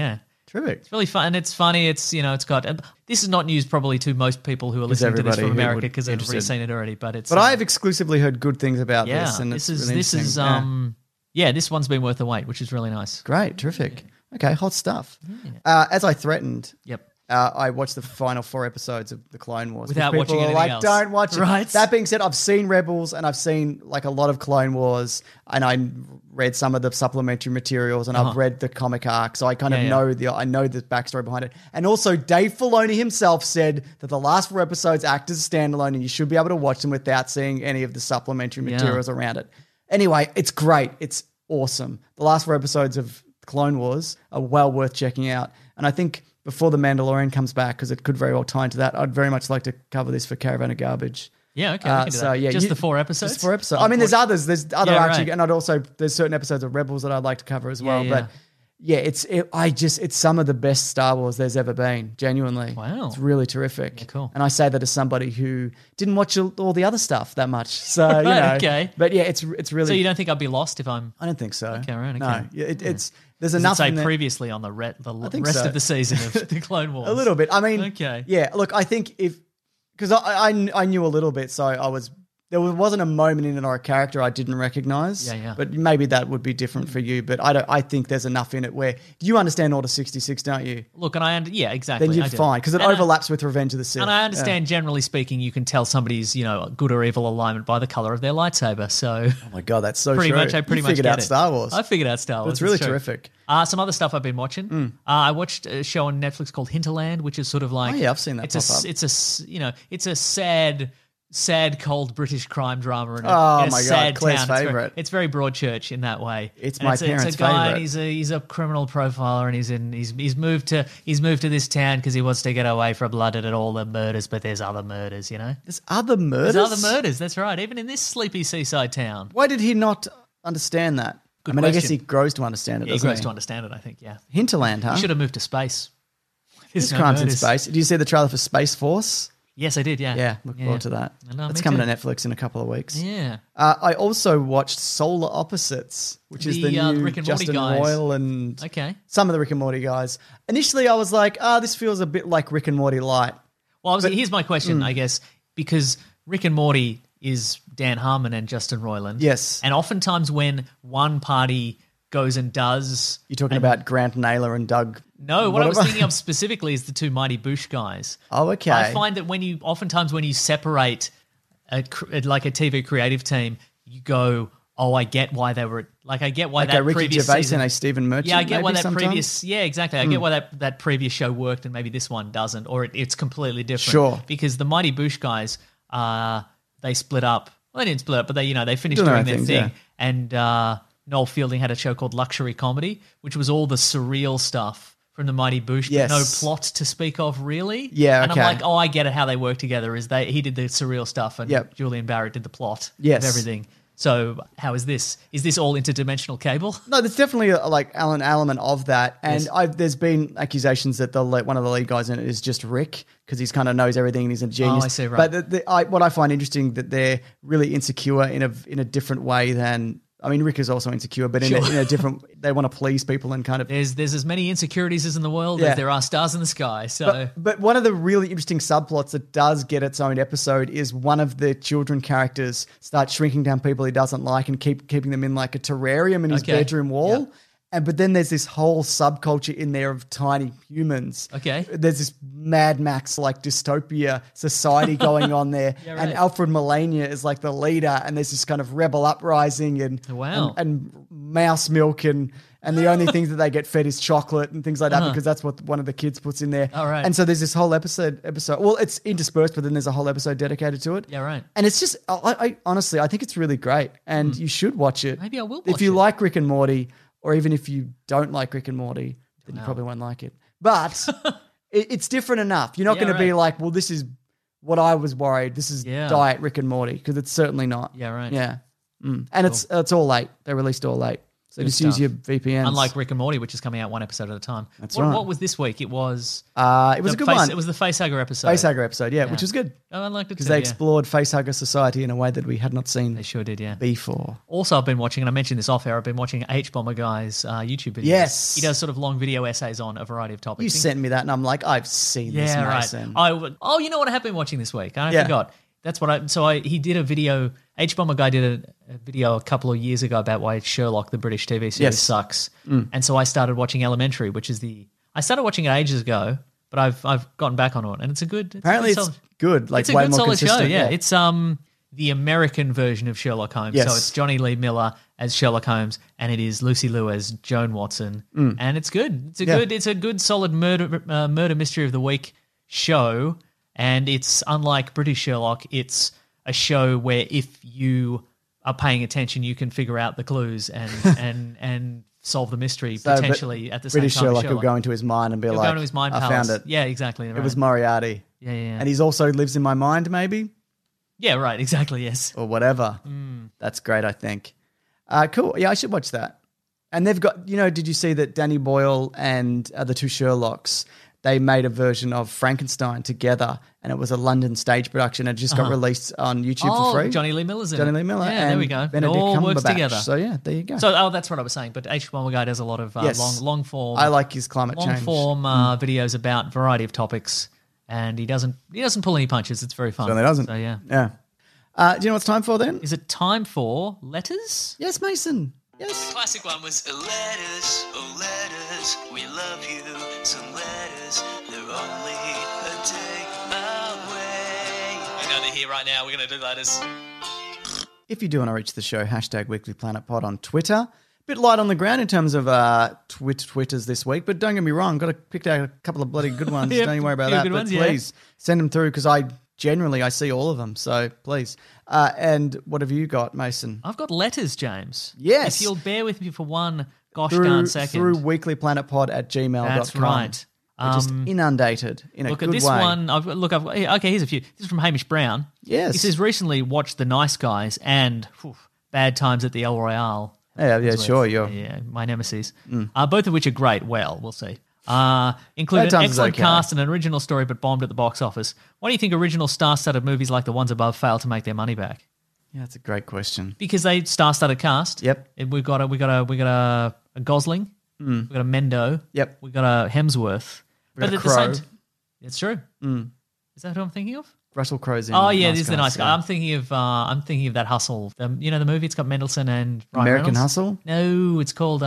Terrific. It's really fun, and it's funny. It's it's got. And this is not news probably to most people who are listening to this everybody from who America would because be they've already interested. seen it already. But it's. But I've exclusively heard good things about yeah, this, and this it's is really this is interesting. this one's been worth the wait, which is really nice. Great, terrific. Okay, hot stuff. As I threatened, Yep. I watched the final 4 episodes of the Clone Wars. Without which people watching are anything like, else. don't watch it. Right. That being said, I've seen Rebels and I've seen like a lot of Clone Wars, and I read some of the supplementary materials, and I've read the comic arc, so I kind of know the backstory behind it. And also, Dave Filoni himself said that the last 4 episodes act as a standalone, and you should be able to watch them without seeing any of the supplementary materials around it. Anyway, it's great. It's awesome. The last 4 episodes of Clone Wars are well worth checking out, and I think before The Mandalorian comes back, because it could very well tie into that, I'd very much like to cover this for Caravan of Garbage. Yeah, okay. We can do So that. yeah, just the 4 episodes. Just 4 episodes. I mean, there's others. There's other Yeah, actually, right. and there's certain episodes of Rebels that I'd like to cover as well. yeah. But yeah, it's some of the best Star Wars there's ever been. Genuinely, Wow. it's really terrific. Yeah, cool. And I say that as somebody who didn't watch all the other stuff that much. So Right, you know, okay. But yeah, it's really. So you don't think I'd be lost if I'm? I don't think so. Okay, right, okay. No, it's there's Does it enough. say in there- previously on the think rest so. of the season of the Clone Wars? A little bit. I mean, Okay. Yeah, look, I think because I knew a little bit, so there wasn't a moment in it or a character I didn't recognize. Yeah. But maybe that would be different for you. But I think there's enough in it where you understand Order 66, don't you? Look, and yeah, exactly. Then you're I do. fine because it And overlaps with Revenge of the Sith. And I understand, generally speaking, you can tell somebody's good or evil alignment by the color of their lightsaber. So Oh my god, that's so pretty true. much, I You pretty much figured get out it. Star Wars. I figured out Star Wars. That's really It's true. terrific. Some other stuff I've been watching. I watched a show on Netflix called Hinterland, which is sort of like Oh, yeah, I've seen that It's pop up. it's a sad, cold British crime drama in a, Oh in a my God, sad Claire's town. favourite. It's very Broadchurch in that way. It's And my it's parents' a guy, favourite. and he's a criminal profiler, and he's moved to this town because he wants to get away from London and all the murders. But there's other murders, There's other murders. There's other murders. That's right. Even in this sleepy seaside town. Why did he not understand that? Good I guess question. he grows to understand it. Yeah, he doesn't grows to understand it. I think. Yeah. Hinterland, huh? He should have moved to space. There's no crimes in murders. space. Did you see the trailer for Space Force? Yes, I did. Yeah. Yeah, look forward to that. I know, That's me coming too. to Netflix in a couple of weeks. Yeah. I also watched Solar Opposites, which is the new Rick and Morty Justin guys. Roill and Okay. some of the Rick and Morty guys. Initially, I was like, this feels a bit like Rick and Morty light. Well, here's my question, I guess, because Rick and Morty is Dan Harmon and Justin Roiland. Yes. And oftentimes when one party goes and does... You're talking about Grant Naylor and Doug. No, what I was whatever. thinking of specifically is the two Mighty Boosh guys. Oh, okay. I find that when you separate like a TV creative team, you go, oh, I get why they were... Like, I get why Like that a Ricky previous Gervais season... and a Stephen Merchant. Yeah, I get why maybe that sometimes? previous... Yeah, exactly. I get why that previous show worked and maybe this one doesn't, or it's completely different. Sure. Because the Mighty Boosh guys, they split up. Well, they didn't split up, but they finished Doing their doing own their things, thing. yeah. And Noel Fielding had a show called Luxury Comedy, which was all the surreal stuff from the Mighty Boosh, Yes. but no plot to speak of, really. Yeah, And okay. I'm like, oh, I get it, how they work together is he did the surreal stuff and Yep. Julian Barrett did the plot Yes. of everything. So how is this? Is this all interdimensional cable? No, there's definitely an element of that, and Yes. there's been accusations that one of the lead guys in it is just Rick because he's kind of knows everything and he's a genius. I see, right. But what I find interesting that they're really insecure in a different way than. I mean, Rick is also insecure, but in a different. They want to please people and kind of. There's as many insecurities as in the world Yeah. as there are stars in the sky. So But one of the really interesting subplots that does get its own episode is one of the children characters starts shrinking down people he doesn't like and keeping them in like a terrarium in his Okay. bedroom wall. Yeah. But then there's this whole subculture in there of tiny humans. Okay. There's this Mad Max like dystopia society going on there. Yeah, And right. Alfred Molina is like the leader and there's this kind of rebel uprising and Wow. and mouse milk and the only things that they get fed is chocolate and things like that because that's what one of the kids puts in there. All right. And so there's this whole episode. Well, it's interspersed, but then there's a whole episode dedicated to it. Yeah, right. And it's just, I honestly, I think it's really great, and you should watch it. Maybe I will If watch you it. like Rick and Morty, or even if you don't like Rick and Morty, then you probably won't like it. But it's different enough. You're not Yeah, going to be right. like, well, this is what I was worried. This is Yeah. diet Rick and Morty, because it's certainly not. Yeah, right. Yeah. And it's all late. They released all late. So Good just use stuff. your VPNs. Unlike Rick and Morty, which is coming out one episode at a time. That's what, right. What was this week? It was it was a good one. It was the Facehugger episode. Facehugger episode, yeah, which was good. Oh, I liked it Because too, they yeah. explored Facehugger society in a way that we had not seen They sure did, yeah. before. Also, I've been watching, and I mentioned this off air, I've been watching H Bomber Guy's YouTube videos. Yes. He does sort of long video essays on a variety of topics. You sent me that, and I'm like, I've seen this, Yeah, right. Mason. You know what I have been watching this week? I Yeah. forgot. That's what he did a video. H Bomber Guy did a video a couple of years ago about why Sherlock, the British TV series, Yes. sucks. And so I started watching Elementary, which is I started watching it ages ago, but I've gotten back on it, and it's a good. Apparently, it's good. Like it's a way good more solid show. consistent. Yeah, it's the American version of Sherlock Holmes. Yes. So it's Johnny Lee Miller as Sherlock Holmes, and it is Lucy Liu as Joan Watson, and it's good. It's a good solid murder mystery of the week show, and it's unlike British Sherlock. It's a show where if you are paying attention, you can figure out the clues and solve the mystery So, but potentially at the same British time. as Sherlock will go into his mind and be He'll like, go into his mind I palace. found it. Yeah, exactly. It was Moriarty. Yeah. And he's also lives in my mind, maybe, Yeah, right. Exactly. Yes. or whatever. That's great, I think. Cool. Yeah, I should watch that. And they've got, did you see that Danny Boyle and the two Sherlocks, they made a version of Frankenstein together, and it was a London stage production. It just got released on YouTube for free. Johnny Lee Miller's in Johnny it. Lee Miller. Yeah, and there we go. Benedict it all works Cumberbatch. together. So yeah, there you go. So that's what I was saying. But H Bomber Guy does a lot of Yes. long form. I like his climate long change. form videos about a variety of topics, and he doesn't pull any punches. It's very fun. Certainly doesn't. So yeah. Yeah. Do you know what it's time for then? Is it time for letters? Yes, Mason. Yes. Classic one was letters, oh letters, we love you. Some letters, they're only a day away. I know they're here right now. We're going to do letters. If you do want to reach the show, #WeeklyPlanetPod on Twitter. Bit light on the ground in terms of Twitters this week, but don't get me wrong, got to pick out a couple of bloody good ones. Yeah, Don't you worry about few that. good But ones, yeah. please send them through because I see all of them. So please. And what have you got, Mason? I've got letters, James. Yes. If you'll bear with me for one gosh darn second. Through weeklyplanetpod@gmail.com. That's right. We're just inundated in a Look good at this way. one. Okay, here's a few. This is from Hamish Brown. Yes. He says recently watched The Nice Guys and Bad Times at the El Royale. Yeah, sure. Yeah, my nemesis. Both of which are great. Well, we'll see. Include Bad an Times is excellent okay. cast and an original story, but bombed at the box office. Why do you think original star-studded movies like the ones above fail to make their money back? Yeah, that's a great question. Because they star-studded cast. Yep. And we've got a Gosling. We've got a Mendo. Yep. We've got a Hemsworth. We've got a at the same Crow. it's true. Is that who I'm thinking of? Russell Crowe's in. Oh yeah, Nice this is the Guys, nice guy. yeah. I'm thinking of that Hustle. The movie. It's got Mendelsohn and Ryan American Reynolds. Hustle? No, it's called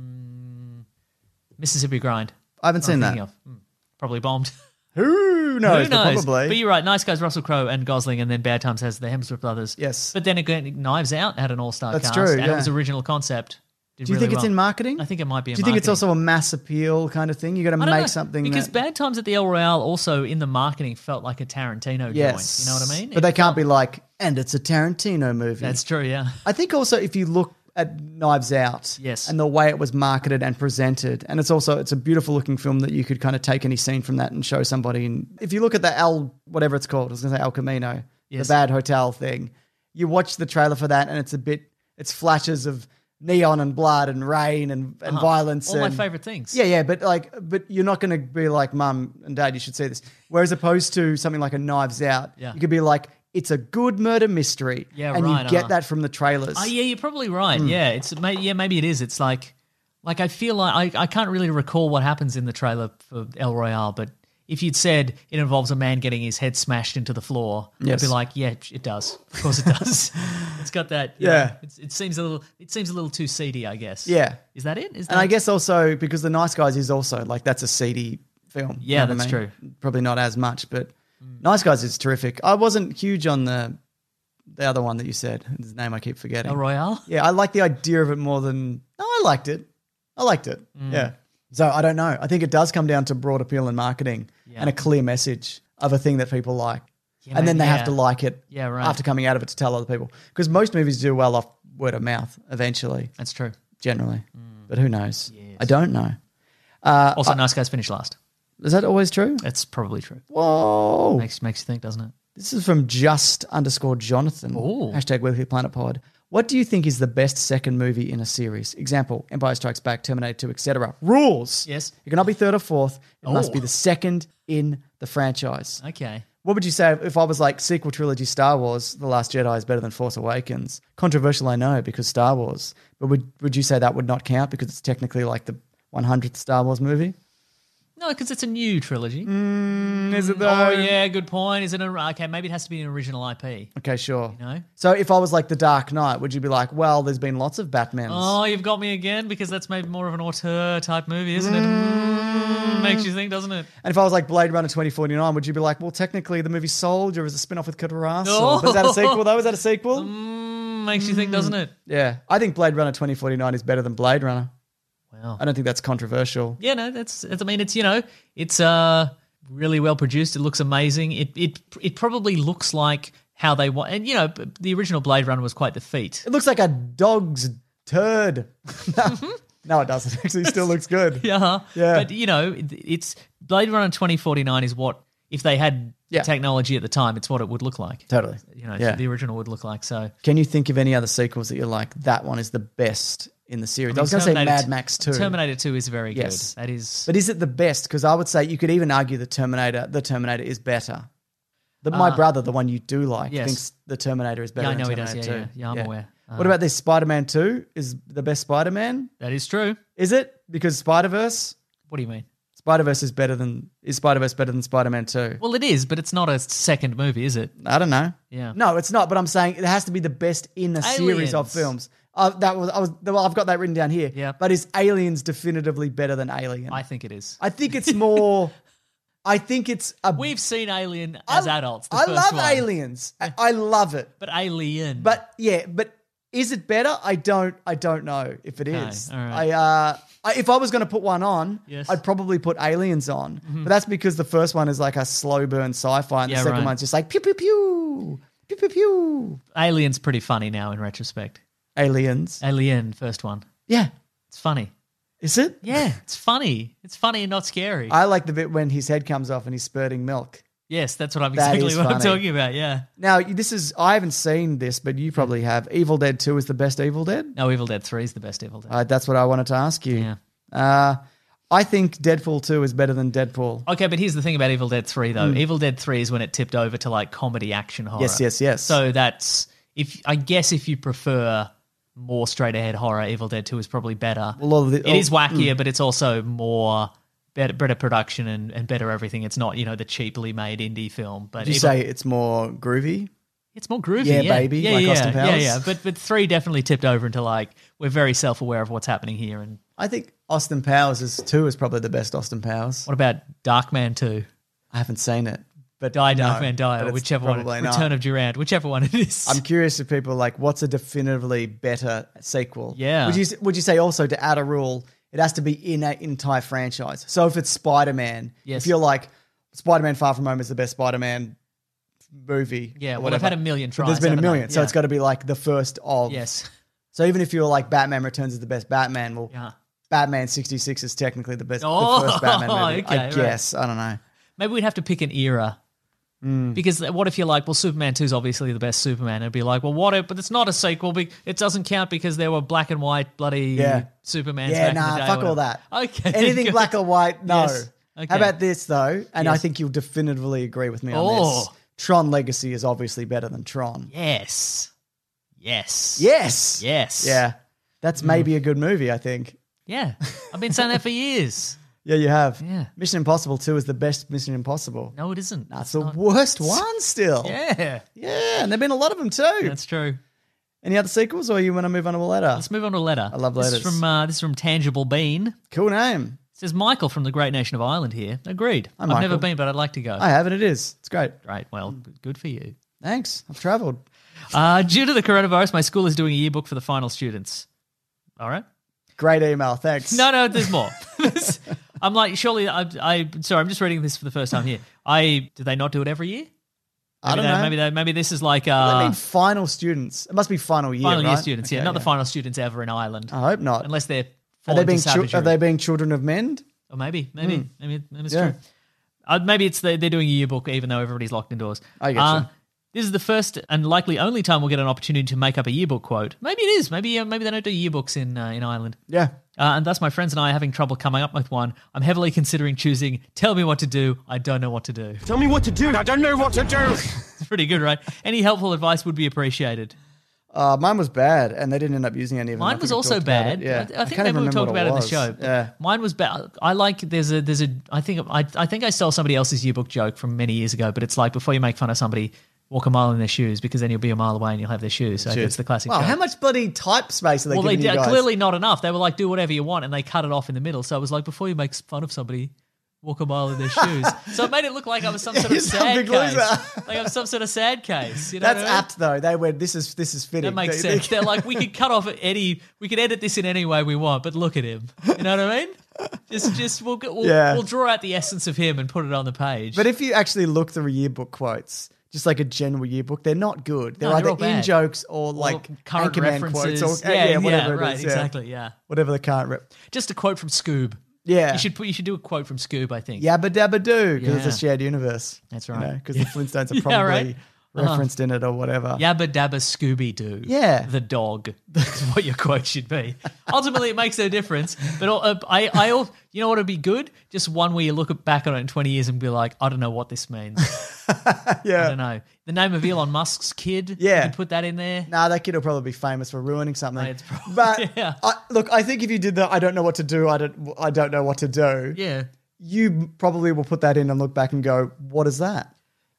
Mississippi Grind. I haven't seen Thinking that. of. Probably bombed. Who knows? Who But knows? probably. But you're right. Nice Guys, Russell Crowe and Gosling, and then Bad Times has the Hemsworth brothers. Yes. But then again, Knives Out had an all-star That's cast. true, And yeah. it was original concept. Did Do you really think it's well. in marketing? I think it might be. Do you think it's also a mass appeal kind of thing? You got to I don't make know, something because that, Bad Times at the El Royale also in the marketing felt like a Tarantino yes, joint. You know what I mean? But they can't be like, and it's a Tarantino movie. That's true. Yeah. I think also if you look at Knives Out, Yes. and the way it was marketed and presented, and it's a beautiful looking film that you could kind of take any scene from that and show somebody. And if you look at the whatever it's called, I was going to say El Camino, Yes. the bad hotel thing. You watch the trailer for that, and it's flashes of neon and blood and rain and violence. All my and, favorite things. Yeah, but you're not going to be like, Mum and Dad, you should see this. Whereas opposed to something like a Knives Out, Yeah. you could be like, it's a good murder mystery. Yeah, and right, you get that from the trailers. Oh, yeah, you're probably right. Yeah, maybe it is. It's like I feel like I can't really recall what happens in the trailer for El Royale, but if you'd said it involves a man getting his head smashed into the floor, Yes. I'd be like, yeah, it does. Of course it does. It's got that. you Yeah. know, it seems a little too seedy, I guess. Yeah. Is that it? And I guess also because The Nice Guys is also like that's a seedy film. Yeah, You know what that's I mean? true. Probably not as much, but Nice Guys is terrific. I wasn't huge on the other one that you said. His name I keep forgetting. El Royale. Yeah, I like the idea of it more than I liked it. Yeah. So I don't know. I think it does come down to broad appeal and marketing and a clear message of a thing that people like. Yeah, and then they yeah. have to like it Yeah, right. after coming out of it to tell other people. Because most movies do well off word of mouth eventually, That's true. generally. But who knows? I don't know. Also, Nice Guys finished last. Is that always true? That's probably true. Whoa. Makes you think, doesn't it? This is from just_Jonathan. Ooh. #WeeklyPlanetPod. What do you think is the best second movie in a series? Example, Empire Strikes Back, Terminator 2, etc. Rules. Yes. It cannot be third or fourth. It must Oh. be the second in the franchise. Okay. What would you say if I was like sequel trilogy Star Wars, The Last Jedi is better than Force Awakens? Controversial, I know, because Star Wars. But would you say that would not count because it's technically like the 100th Star Wars movie? No, because it's a new trilogy. Is it though? Oh, yeah, good point. Is it okay? Maybe it has to be an original IP. Okay, sure. You know? So if I was like The Dark Knight, would you be like, well, there's been lots of Batmans? Oh, you've got me again because that's maybe more of an auteur type movie, isn't it? Makes you think, doesn't it? And if I was like Blade Runner 2049, would you be like, well, technically the movie Soldier is a spin-off with Kurt Russell. Oh. But is that a sequel though? Is that a sequel? Makes you think, doesn't it? Yeah. I think Blade Runner 2049 is better than Blade Runner. Wow. I don't think that's controversial. Yeah, no, it's I mean, it's, it's really well produced. It looks amazing. It probably looks like how they want. And, the original Blade Runner was quite the feat. It looks like a dog's turd. No, it doesn't. Actually, it still looks good. Yeah. Yeah. But, it's Blade Runner 2049 is what, if they had technology at the time, it's what it would look like. Totally. The original would look like. So, Can you think of any other sequels that you're like, that one is the best in the series? I was going to say Mad Max 2. Terminator 2 is very Yes. good. That is. But is it the best? Because I would say you could even argue the Terminator is better. My brother, the one you do like, Yes. thinks the Terminator is better Yeah, I than know he does. Terminator 2. Yeah, I'm aware. What about this? Spider-Man 2 is the best Spider-Man? That is true. Is it? Because Spider-Verse? What do you mean? Spider-Verse is Spider-Verse better than Spider-Man 2? Well, it is, but it's not a second movie, is it? I don't know. Yeah. No, it's not, but I'm saying it has to be the best in a series of Aliens. films. I've got that written down here. Yeah. But is Aliens definitively better than Alien? I think it is. I think it's more... I think it's a... We've seen Alien as adults. I first love one. Aliens. I love it. But Alien. But is it better? I don't know if it is. all right. If I was going to put one on, Yes. I'd probably put Aliens on. But that's because the first one is like a slow burn sci-fi, and the second right. one's just like pew pew pew, pew pew pew. Alien's pretty funny now in retrospect. Aliens. Alien, first one. Yeah. It's funny. Is it? Yeah, it's funny. It's funny and not scary. I like the bit when his head comes off and he's spurting milk. Yes, that's what I'm That exactly is what I'm funny. talking about. Yeah. Now, I haven't seen this, but you probably have. Evil Dead 2 is the best Evil Dead? No, Evil Dead 3 is the best Evil Dead. That's what I wanted to ask you. Yeah. I think Deadpool 2 is better than Deadpool. Okay, but here's the thing about Evil Dead 3, though. Evil Dead 3 is when it tipped over to like comedy action horror. Yes. So that's if you prefer more straight ahead horror, Evil Dead 2 is probably better. It is wackier, but it's also more better production and better everything. It's not, the cheaply made indie film. But Did you say it's more groovy? it's more groovy? Yeah, baby, like Austin Powers? Yeah. But 3 definitely tipped over into like we're very self aware of what's happening here. And I think Austin Powers 2 is probably the best Austin Powers. what about Darkman 2? I haven't seen it. But Darkman Die, but or it's whichever one. probably not. Return of Durand, whichever one it is. I'm curious if people are like, what's a definitively better sequel? Yeah. Would you say also, to add a rule, it has to be in an entire franchise? So if it's Spider-Man, Yes. if you're like, Spider-Man Far From Home is the best Spider-Man movie. Yeah, or well, they've whatever. had a million But tries. there's been a haven't they? million, so Yeah. it's got to be like the first of. Yes. So even if you're like Batman Returns is the best Batman, well, Yeah. Batman 66 is technically the best, Oh, the first Batman movie. okay, I right. guess. I don't know. Maybe we'd have to pick an era. Because what if you're like, well, Superman 2 is obviously the best Superman. It'd be like, well, what if, but it's not a sequel. It doesn't count because there were black and white bloody Supermans Yeah, back in the nah, day. fuck or all whatever. that. Okay. Anything good. black or white, no. Yes. Okay. How about this, though? And I Yes. think you'll definitively agree with me on Oh. this. Tron Legacy is obviously better than Tron. Yes. Yes. Yes. Yes. Yeah. That's maybe a good movie, I think. Yeah. I've been saying that for years. Yeah, you have. Yeah. Mission Impossible 2 is the best Mission Impossible. No, it isn't. That's the worst one still. Yeah. Yeah, and there have been a lot of them too. That's true. Any other sequels, or you want to move on to a letter? Let's move on to a letter. I love This letters. is from Tangible Bean. Cool name. It says Michael from the great nation of Ireland here. Agreed. Hi, I've never Michael. been, but I'd like to go. I have, and it is. It's great. Great. Well, good for you. Thanks. I've travelled. Due to the coronavirus, my school is doing a yearbook for the final students. All right. Great email. Thanks. No, there's more. I'm like, surely, sorry, I'm just reading this for the first time here. Do they not do it every year? I don't know. Maybe this is like I mean, final students. It must be final year, final year right? students. Okay, Yeah, not the final students ever in Ireland, I hope not. unless they're Are fallen to savagery. they being children of men? Or maybe it's Yeah. true. Maybe they're doing a yearbook even though everybody's locked indoors. I get you. This is the first and likely only time we'll get an opportunity to make up a yearbook quote. Maybe it is. Maybe they don't do yearbooks in Ireland. Yeah. And thus my friends and I are having trouble coming up with one. I'm heavily considering choosing tell me what to do, I don't know what to do. Tell me what to do. I don't know what to do. It's pretty good, right? Any helpful advice would be appreciated. Mine was bad, and they didn't end up using any of them. Mine was also bad. Yeah. I think maybe we talked about it in the show. Yeah. Mine was bad. I think I think I stole somebody else's yearbook joke from many years ago, but it's like before you make fun of somebody, walk a mile in their shoes, because then you'll be a mile away and you'll have their shoes. So it's the classic Wow, joke. how much bloody type space are they Well, giving you guys? clearly not enough. They were like, do whatever you want, and they cut it off in the middle. So it was like, before you make fun of somebody, walk a mile in their shoes. So it made it look like I was some sort of You're some sad big case. loser. Like I was some sort of sad case. You know That's what I mean? apt though. They went, this is fitting. That makes sense. They're like, we could cut off we could edit this in any way we want, but look at him. You know what I mean? We'll draw out the essence of him and put it on the page. But if you actually look through yearbook quotes, just like a general yearbook, they're not good. They're No, either they're all in bad. jokes or like current Anchorman references. quotes or whatever it is. Exactly, yeah. Whatever the current Just a quote from Scoob. Yeah. You should do a quote from Scoob, I think. Yabba Dabba Doo, because Yeah. it's a shared universe. That's right. Because the Flintstones are Yeah, probably right. referenced in it or whatever. Yabba Dabba Scooby Doo. Yeah. The dog. That's what your quote should be. Ultimately, it makes no difference. But you know what would be good? Just one where you look back on it in 20 years and be like, I don't know what this means. Yeah. I don't know. The name of Elon Musk's kid. Yeah. You could put that in there. Nah, that kid will probably be famous for ruining something. It's probably- But yeah. I think if you did the I don't know what to do, I don't know what to do. Yeah. You probably will put that in and look back and go, what is that?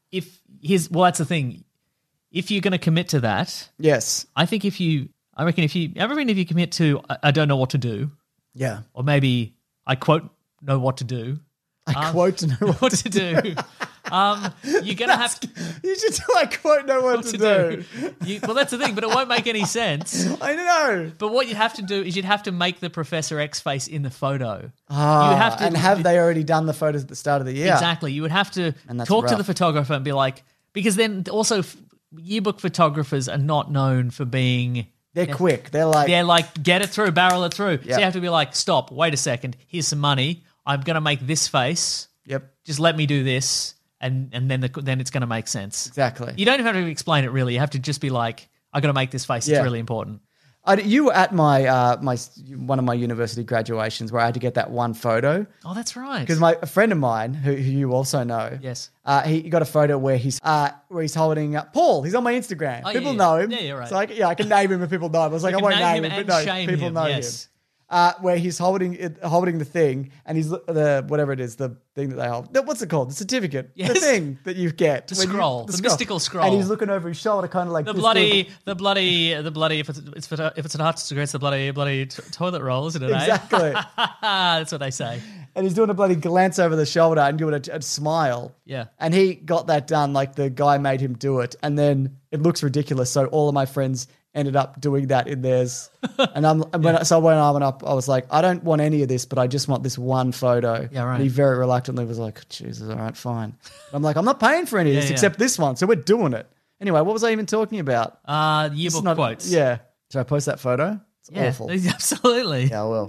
That's the thing. If you're going to commit to that, Yes. I reckon if you commit to I don't know what to do, Yeah. or maybe I quote know what to do. I quote to know What to do. You're gonna have to You should do I quote know what to do. Well, that's the thing, but it won't make any sense. I know. But what you have to do is you'd have to make the Professor X face in the photo. Ah, you have to, and have they already done the photos at the start of the year? Exactly. You would have to And that's talk to rough. the photographer and be like, because then also yearbook photographers are not known for being. They're quick. They're like, get it through, barrel it through. Yep. So you have to be like, stop, wait a second, here's some money. I'm going to make this face. yep, Just let me do this. And then it's going to make sense. exactly. You don't even have to explain it really. You have to just be like, I got to make this face. Yeah. It's really important. You were at my one of my university graduations where I had to get that one photo Oh, that's right. because a friend of mine who you also know, Yes. he got a photo where he's holding Paul. He's on my Instagram. Oh, People yeah. know him. Yeah, you're right. So I can name him if people know him. I was like, I can won't name name him him, and but no, shame people him, know yes. him. Where he's holding the thing, and he's whatever it is, the thing that they hold. What's it called? The certificate. Yes. The thing that you get. The when scroll. The mystical scroll. And he's looking over his shoulder, kind of like The this bloody, thing. if it's an art cigarettes, the bloody toilet roll, isn't it? Exactly. Eh? That's what they say. And he's doing a bloody glance over the shoulder and doing a smile. Yeah. And he got that done, like the guy made him do it. And then it looks ridiculous. So all of my friends ended up doing that in theirs. When I went up, I was like, I don't want any of this, but I just want this one photo. Yeah, right. And he very reluctantly was like, Jesus, all right, fine. I'm like, I'm not paying for any of this Yeah. except this one. So we're doing it. Anyway, what was I even talking about? Yearbook It's not- quotes. Yeah. Should I post that photo? It's Yeah, awful. absolutely. Yeah, I will.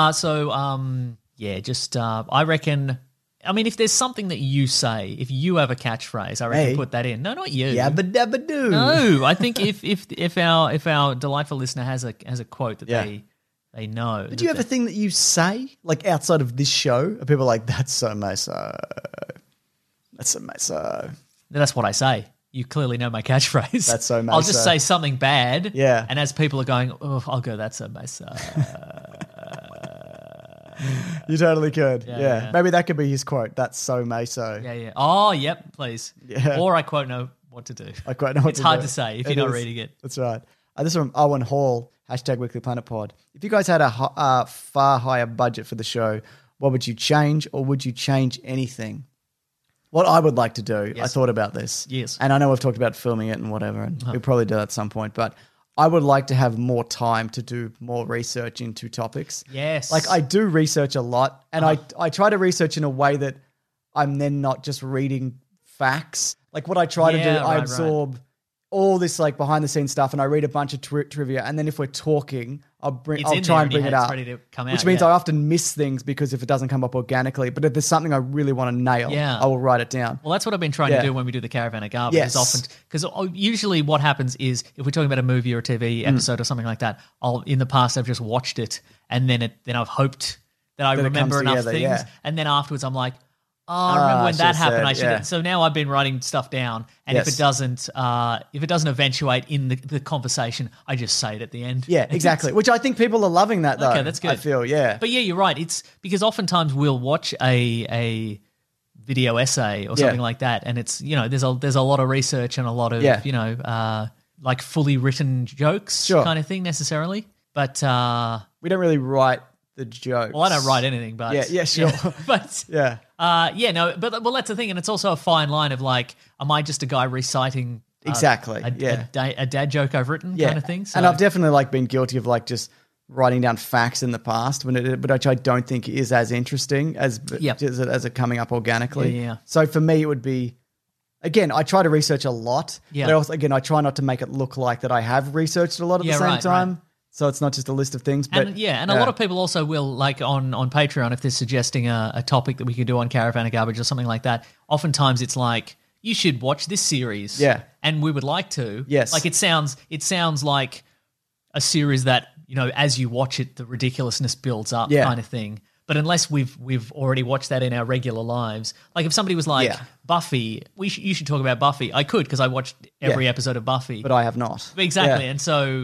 I reckon. I mean, if there's something that you say, if you have a catchphrase, I reckon Me? put that in. No, not you. Yabba dabba doo. No, I think if our delightful listener has a quote that Yeah. they know. But do you have a thing that you say, like outside of this show? Are people like, that's so meso. That's so meso. That's what I say. You clearly know my catchphrase. That's so I'll just meso. say something bad. Yeah. And as people are going, oh, I'll go, that's so meso. You totally could. Yeah, Yeah. yeah. Maybe that could be his quote. That's so meso. Yeah, yeah. Oh, yep, please. Yeah. Or I quote know what to do. I quite know what It's to hard do. to say if It you're not is. reading it. That's right. This is from Owen Hall, #Weekly Planet Pod. If you guys had a far higher budget for the show, what would you change, or would you change anything? What I would like to do, I thought about this. Yes. And I know we've talked about filming it and whatever, and we'll probably do that at some point, but I would like to have more time to do more research into topics. Yes. Like I do research a lot, and I try to research in a way that I'm then not just reading facts. Like what I try to do, Yeah, I right, absorb all this like behind the scenes stuff, and I read a bunch of trivia, and then if we're talking, I'll It's in try there and bring in it your head, up, it's ready to come which out, means yeah. I often miss things because if it doesn't come up organically. But if there's something I really want to nail, Yeah. I will write it down. Well, that's what I've been trying Yeah. to do when we do the Caravan of Garbage. Yes. Is often because usually what happens is if we're talking about a movie or a TV Mm. episode or something like that, in the past I've just watched it and then I've hoped that I That it remember comes enough together, things, yeah. and then afterwards I'm like, oh, I remember when I that should've happened. said, I should. yeah. So now I've been writing stuff down, and Yes. if it doesn't eventuate in the conversation, I just say it at the end. Yeah, exactly. Which I think people are loving that though. Okay, that's good. I feel, yeah. But yeah, you're right. It's because oftentimes we'll watch a video essay or something like that, and it's there's a lot of research and a lot of like fully written jokes Sure. kind of thing necessarily. But We don't really write the jokes. well, I don't write anything, but Yeah, sure. but Yeah. but that's the thing, and it's also a fine line of like, am I just a guy reciting Exactly, a yeah. dad joke I've written kind of thing? So, And I've definitely like been guilty of like just writing down facts in the past, but which I don't think is as interesting as Yep. as it coming up organically. Yeah. So for me, it would be, again, I try to research a lot. Yeah. But also, again, I try not to make it look like that I have researched a lot at Yeah, the same right, time. right. So it's not just a list of things. But and a lot of people also will, like on Patreon, if they're suggesting a topic that we could do on Caravan of Garbage or something like that, oftentimes it's like, you should watch this series. Yeah. And we would like to. Yes. Like it sounds like a series that, as you watch it, the ridiculousness builds up Yeah. kind of thing. But unless we've already watched that in our regular lives, like if somebody was like, Yeah. Buffy, you should talk about Buffy. I could, because I watched every Yeah. episode of Buffy. But I have not. Exactly. Yeah. And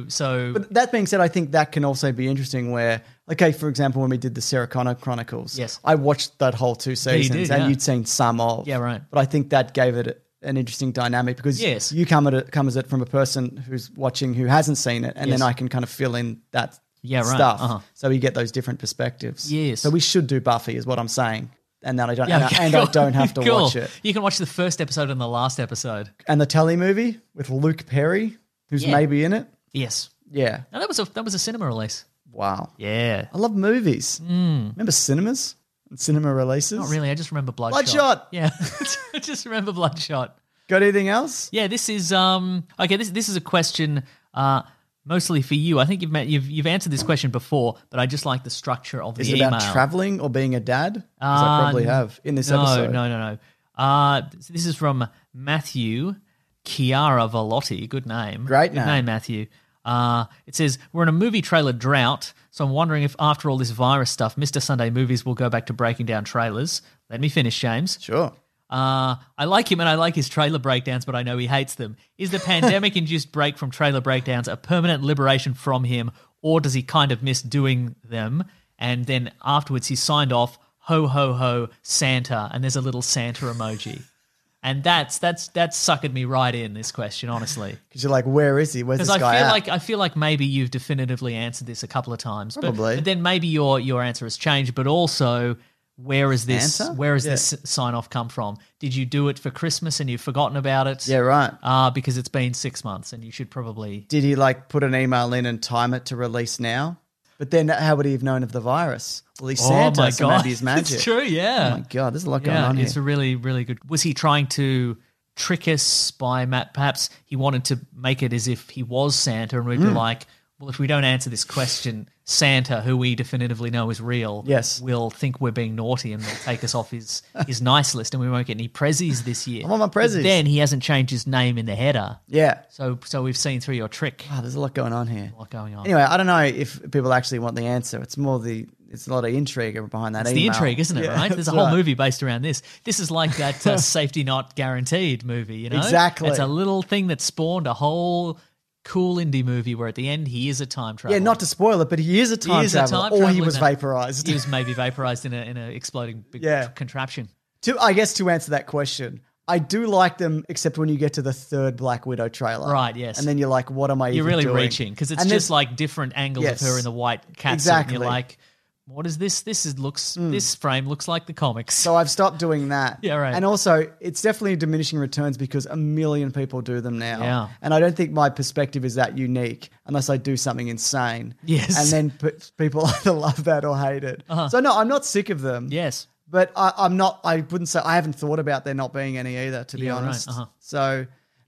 so But that being said, I think that can also be interesting where, okay, for example, when we did the Sarah Connor Chronicles, Yes. I watched that whole 2 seasons did, and yeah. you'd seen some of. Yeah, right. But I think that gave it an interesting dynamic because Yes. you come at it from a person who's watching who hasn't seen it, and Yes. then I can kind of fill in that Yeah, right. stuff. Uh-huh. So you get those different perspectives. Yes. So we should do Buffy is what I'm saying. And that I don't Yeah, okay, and cool. I don't have to Cool. watch it. You can watch the first episode and the last episode. And the telly movie with Luke Perry, who's Yeah. maybe in it. Yes. Yeah. No, that was a cinema release. Wow. Yeah. I love movies. Remember cinemas and cinema releases? Not really. I just remember Bloodshot. Bloodshot! Yeah. I just remember Bloodshot. Got anything else? Yeah, this is okay, this is a question mostly for you. I think you've answered this question before, but I just like the structure of Is the it email. about traveling or being a dad? 'Cause I probably have in this episode. No. This is from Matthew Chiara Valotti. Good name. Great Good name. name, Matthew. It says, we're in a movie trailer drought, so I'm wondering if after all this virus stuff, Mr. Sunday Movies will go back to breaking down trailers. Let me finish, James. Sure. I like him and I like his trailer breakdowns, but I know he hates them. Is the pandemic-induced break from trailer breakdowns a permanent liberation from him, or does he kind of miss doing them? And then afterwards he signed off, ho, ho, ho, Santa, and there's a little Santa emoji. And that's suckered me right in, this question, honestly. Because you're like, where is he? Where's this Because guy at? I feel like maybe you've definitively answered this a couple of times. Probably. But then maybe your answer has changed, but also where is this Answer? this sign off come from? Did you do it for Christmas and you've forgotten about it? Yeah, right. Because it's been 6 months and you should probably Did he like put an email in and time it to release now? But then how would he have known of the virus? Well, he's Santa, Oh my so God. maybe he's magic. It's true, yeah. Oh my God, there's a lot going on here. It's a really, really good. Was he trying to trick us by perhaps he wanted to make it as if he was Santa and we'd be like, well, if we don't answer this question, Santa, who we definitively know is real, Yes. will think we're being naughty and will take us off his nice list and we won't get any prezzies this year. I want my But prezzies. then he hasn't changed his name in the header. Yeah. So we've seen through your trick. Oh, there's a lot going on here. A lot going on. Anyway, I don't know if people actually want the answer. It's more it's a lot of intrigue behind that It's email. the intrigue, isn't it, Yeah, right? There's a that's whole right. movie based around this. This is like that Safety Not Guaranteed movie, you know? Exactly. It's a little thing that spawned a whole cool indie movie where at the end he is a time traveler. Yeah, not to spoil it, but he is a time traveler, or he was vaporized. He was maybe vaporized in a exploding big contraption. I guess to answer that question, I do like them, except when you get to the third Black Widow trailer. Right, yes. And then you're like, what am I You're even really doing? reaching because it's And just there's- like different angles Yes. of her in the white catsuit. Exactly. And you're like, what is this? This frame looks like the comics. So I've stopped doing that. Yeah, right. And also, it's definitely diminishing returns because a million people do them now. Yeah. And I don't think my perspective is that unique unless I do something insane. Yes. And then people either love that or hate it. So no, I'm not sick of them. Yes. But I'm not, I wouldn't say, I haven't thought about there not being any either, to be Yeah, right. honest. Uh-huh. So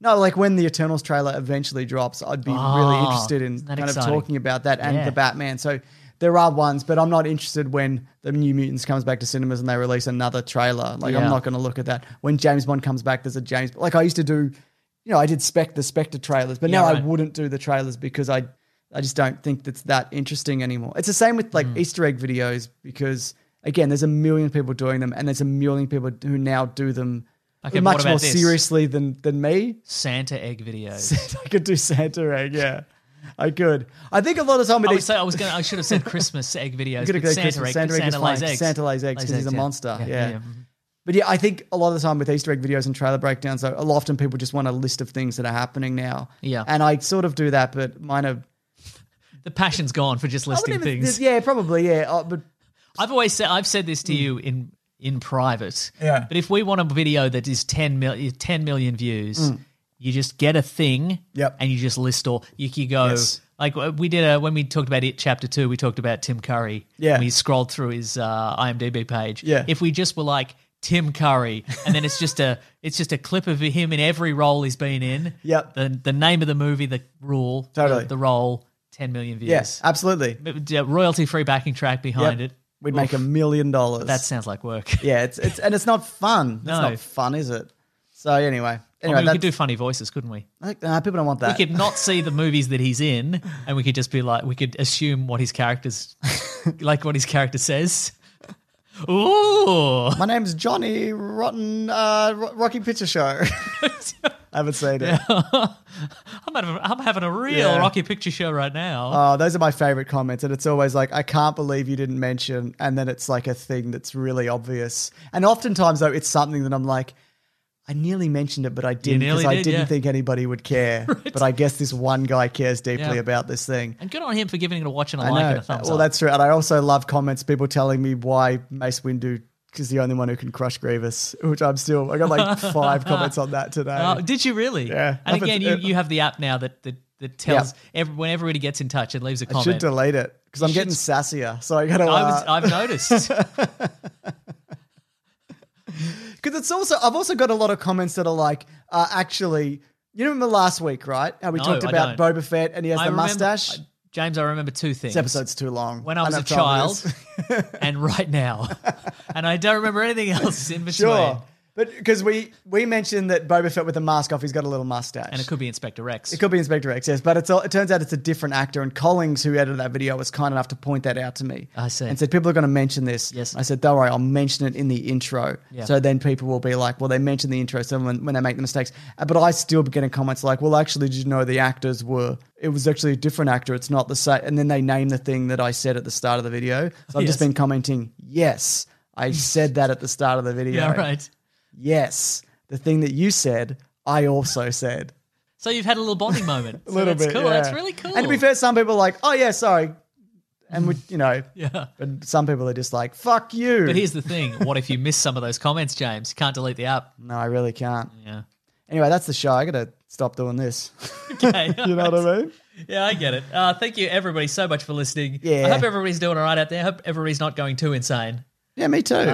No, like when the Eternals trailer eventually drops, I'd be really interested in isn't that kind exciting? of talking about that and Yeah. the Batman. So there are ones, but I'm not interested when the New Mutants comes back to cinemas and they release another trailer. Like I'm Yeah. not going to look at that. When James Bond comes back, there's a James. Like I used to do, I did the Spectre trailers, but now right. I wouldn't do the trailers because I just don't think that's that interesting anymore. It's the same with like Easter egg videos because again, there's a million people doing them and there's a million people who now do them Okay, but much what more about this? seriously than me. Santa egg videos. I could do Santa egg, yeah. I could. I think a lot of time I should have said Christmas egg videos. Could have But said Santa Christmas. egg. Santa egg is Santa fine. lays eggs. Santa lays eggs because he's a yeah. monster. Yeah. But yeah, I think a lot of the time with Easter egg videos and trailer breakdowns, though, a lot often people just want a list of things that are happening now. Yeah. And I sort of do that, but mine are The passion's gone for just listing things. Yeah, probably. Yeah, but I've said this to you in private. Yeah. But if we want a video that is 10 million views, you just get a thing. Yep. And you just list all. You go. Yes. Like we did when we talked about it, chapter 2, we talked about Tim Curry. Yeah. We scrolled through his IMDb page. Yeah. If we just were like Tim Curry, and then it's just a clip of him in every role he's been in. Yep. The name of the movie, the rule, Totally. the role, 10 million views. yes, absolutely. Royalty free backing track behind Yep. it. We'd make $1 million. That sounds like work. Yeah, it's not fun. No. It's not fun, is it? So anyway, I mean, we that's- could do funny voices, couldn't we? I think, people don't want that. We could not see the movies that he's in, and we could just be like, we could assume what his character's, like what his character says. Ooh. My name's Johnny Rotten Rocky Picture Show. I haven't seen it. I'm having a real Rocky Picture Show right now. Oh, those are my favorite comments. And it's always like, I can't believe you didn't mention. And then it's like a thing that's really obvious. And oftentimes, though, it's something that I'm like, I nearly mentioned it, but I didn't because I didn't think anybody would care. But I guess this one guy cares deeply about this thing. And good on him for giving it a watch and a I like know. and a thumbs Well, up. that's true. And I also love comments, people telling me why Mace Windu is the only one who can crush Grievous, which I got like 5 comments on that today. Oh, did you really? Yeah. And again, you have the app now that tells when everybody gets in touch and leaves a I comment. should delete it because I'm getting sassier. So I got to. I've noticed. Because I've also got a lot of comments that are like, actually, you remember last week, right? How we No, talked I about don't. Boba Fett and he has I the remember- mustache. James, I remember 2 things. This episode's too long. When I was a Enough time for child this. and right now. And I don't remember anything else in between. Sure. But because we mentioned that Boba Fett with the mask off, he's got a little mustache. And it could be Inspector Rex. It could be Inspector X, yes. But it turns out it's a different actor. And Collings, who edited that video, was kind enough to point that out to me. I see. And said, people are going to mention this. Yes. I said, don't worry, I'll mention it in the intro. Yeah. So then people will be like, well, they mentioned the intro so when they make the mistakes. But I still be getting comments like, well, actually, did you know the actors it was actually a different actor. It's not the same. And then they name the thing that I said at the start of the video. So I've just been commenting, yes, I said that at the start of the video. Yeah, right. Yes, the thing that you said, I also said. So you've had a little bonding moment. A little that's bit, cool. yeah. That's really cool. And to be fair, some people are like, oh yeah, sorry. And we, Yeah. but some people are just like, fuck you. But here's the thing. What if you miss some of those comments, James? You can't delete the app. No, I really can't. Yeah. Anyway, that's the show. I got to stop doing this. Okay. You know what I mean? Yeah, I get it. Thank you, everybody, so much for listening. Yeah. I hope everybody's doing all right out there. I hope everybody's not going too insane. Yeah, me too.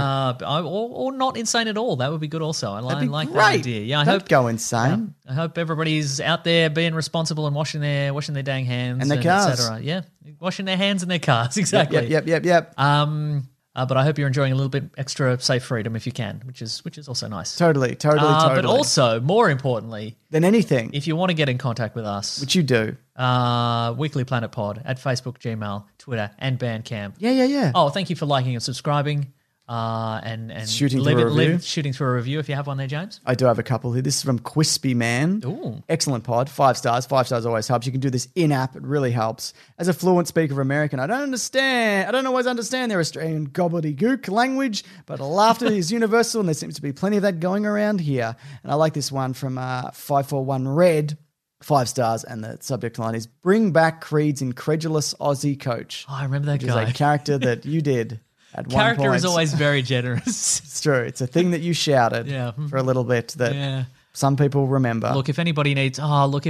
Or not insane at all. That would be good also. I That'd be like great. that idea. Yeah, I Don't hope go insane. I hope everybody's out there being responsible and washing their dang hands And their cars. et cetera. Yeah, washing their hands and their cars. Exactly. Yep. But I hope you're enjoying a little bit extra safe freedom if you can, which is also nice. Totally. But also, more importantly, than anything, if you want to get in contact with us, which you do. Weekly Planet Pod at Facebook, Gmail, Twitter, and Bandcamp. Yeah. Oh, thank you for liking and subscribing. And Shooting through a review. Shooting through a review if you have one there, James. I do have a couple here. This is from Quispy Man. Ooh. Excellent pod. 5 stars. 5 stars always helps. You can do this in-app. It really helps. As a fluent speaker of American, I don't always understand their Australian gobbledygook language, but laughter is universal and there seems to be plenty of that going around here. And I like this one from 541 Red. 5 stars. And the subject line is, bring back Creed's incredulous Aussie coach. Oh, I remember that which guy. is a character that you did at one Character point. is always very generous. It's true. It's a thing that you shouted Yeah. for a little bit that Yeah. some people remember. Look, if anybody needs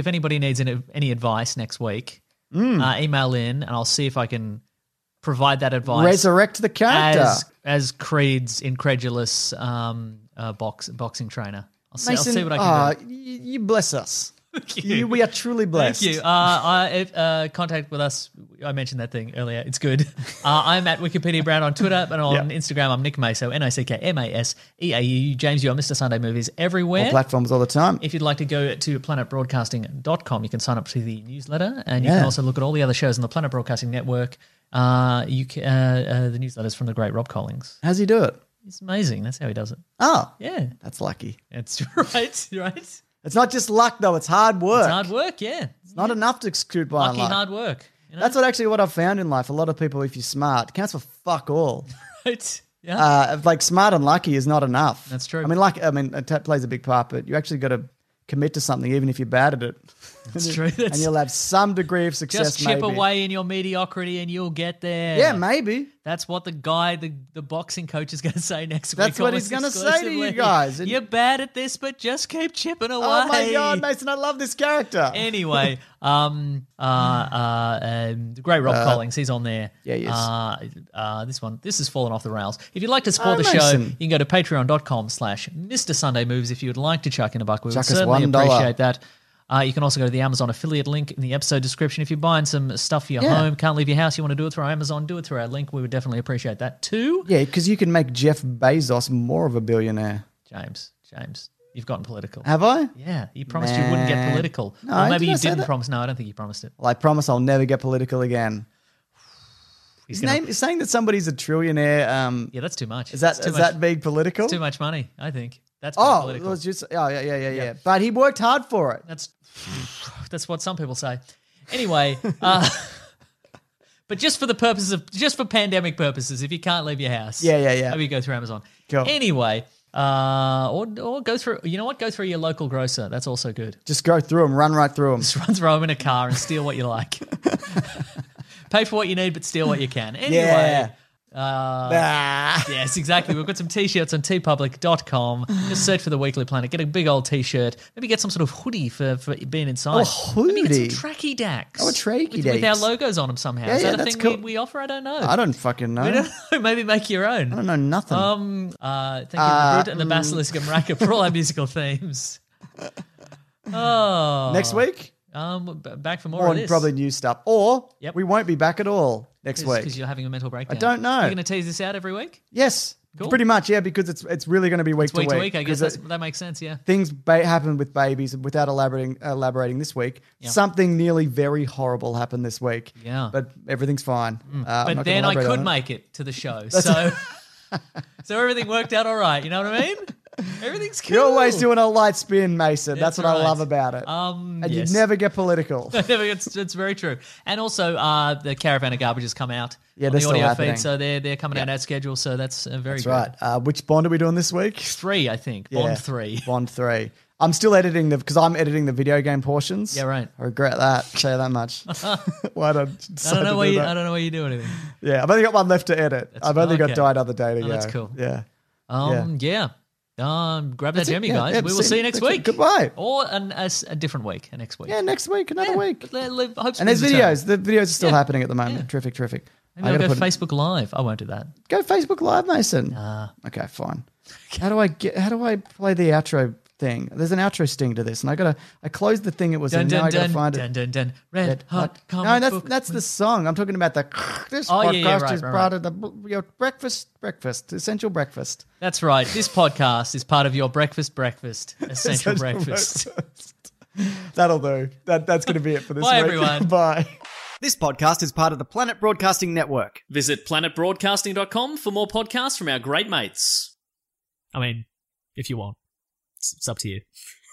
any advice next week, email in and I'll see if I can provide that advice. Resurrect the character. as Creed's incredulous boxing trainer. I'll see what I can do. You bless us. Thank you. We are truly blessed. Thank you. Contact with us. I mentioned that thing earlier. It's good. I'm at Wikipedia Brown on Twitter, but on Instagram, I'm Nick Maso, NickMaseau. James, you're Mr. Sunday Movies everywhere. All platforms all the time. If you'd like to go to planetbroadcasting.com, you can sign up to the newsletter, and you can also look at all the other shows on the Planet Broadcasting Network. The newsletters from the great Rob Collins. How's he do it? It's amazing. That's how he does it. Oh, Yeah. that's lucky. That's right. It's not just luck, though. It's hard work. It's hard work, yeah. It's not enough to exclude by Lucky luck. hard work. You know? That's what I've found in life. A lot of people, if you're smart, counts for fuck all. Right. Yeah. Like smart and lucky is not enough. That's true. It plays a big part, but you actually got to commit to something, even if you're bad at it. That's true. And you'll have some degree of success. Just chip maybe. away in your mediocrity and you'll get there. Yeah, maybe. That's what the boxing coach is going to say next week. That's what he's going to say to you guys. And you're bad at this, but just keep chipping away. oh my God, Mason, I love this character. Anyway, the great Rob Collins, he's on there. Yeah, he is. This has fallen off the rails. If you'd like to support the show, Mason. you can go to patreon.com/Mr. Sunday Moves if you would like to chuck in a buck. We would Chuck us certainly $1. appreciate that. You can also go to the Amazon affiliate link in the episode description. If you're buying some stuff for your home, can't leave your house, you want to do it through Amazon, do it through our link. We would definitely appreciate that too. Yeah, because you can make Jeff Bezos more of a billionaire. James, you've gotten political. Have I? Yeah, you promised you wouldn't get political. No, Or maybe did I you say didn't that? promise. No, I don't think you promised it. Well, I promise I'll never get political again. Saying that somebody's a trillionaire. Yeah, that's too much. Is that being political? Too much money, I think. That's being It political. was just yeah. But he worked hard for it. That's what some people say. Anyway, but just for pandemic purposes, if you can't leave your house, maybe go through Amazon. Cool. Anyway, or go through. You know what? Go through your local grocer. That's also good. Just go through them, run right through them. Just run through them in a car and steal what you like. Pay for what you need, but steal what you can. Anyway. Yes, exactly. We've got some T-shirts on tpublic.com. Just search for The Weekly Planet. Get a big old T-shirt. Maybe get some sort of hoodie for being inside. Oh, hoodie. Maybe get some tracky dacks. Oh, a tracky with our dacks. logos on them somehow. Yeah, Is that a that's thing cool. we offer? I don't know. I don't fucking know. We don't know. Maybe make your own. I don't know nothing. Thank you, The Brute and the Basilisk and Raka, for all our musical themes. Oh. Next week? Back for more Or of this. probably new stuff. Or Yep. we won't be back at all next week. Because you're having a mental breakdown. I don't know. You're going to tease this out every week? Yes. Cool. Pretty much, yeah, because it's really going to be week Week to to week. week, I guess 'Cause that makes sense, yeah. things happen with babies without elaborating this week. Yeah. Something nearly very horrible happened this week. Yeah. But everything's fine. I'm But not then gonna I elaborate could on it. make it to the show. So everything worked out all right. You know what I mean? Everything's cool. You're always doing a light spin, Mason. That's what I right. love about it. And and yes. you never get political. It's very true. And also, the Caravan of Garbage has come out Yeah, on they're the still audio happening. feed, so they're coming out at schedule. So that's very That's good. right. Which Bond are we doing this week? 3, I think. Yeah. Bond 3. Bond 3. I'm still editing because I'm editing the video game portions. Yeah, right. I regret that. Say that much. Why don't I don't know why you do anything. Yeah, I've only got one left to edit. I've only got okay. Die Another Day to go. That's cool. Yeah. Yeah. Grab that That's it. gem, you Yeah, guys. yeah, We will see you next week. Goodbye. Or a different week, next week. Yeah, next week, another week. Hope And there's videos. The videos are still Yeah. happening at the moment. Yeah. Terrific. Maybe I'll go Facebook Live. I won't do that. Go Facebook Live, Mason. Okay, fine. How do I play the outro thing? There's an outro sting to this, and I closed the thing it was in. Now I gotta find it. Dun. Red Hot Comic No, Book. that's the song. I'm talking about the this Oh, podcast yeah, right, is right, part of your breakfast, essential breakfast. That's right. This podcast is part of your breakfast, essential breakfast. That'll do. That's going to be it for this Bye, week. everyone. Bye. This podcast is part of the Planet Broadcasting Network. Visit planetbroadcasting.com for more podcasts from our great mates. I mean, if you want. It's up to you.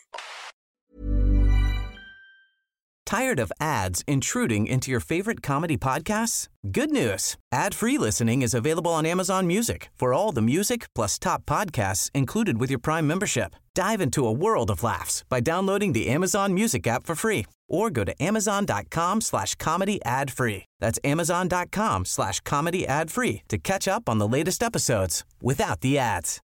Tired of ads intruding into your favorite comedy podcasts? Good news. Ad-free listening is available on Amazon Music for all the music plus top podcasts included with your Prime membership. Dive into a world of laughs by downloading the Amazon Music app for free or go to amazon.com/comedy ad-free. That's amazon.com/comedy ad-free to catch up on the latest episodes without the ads.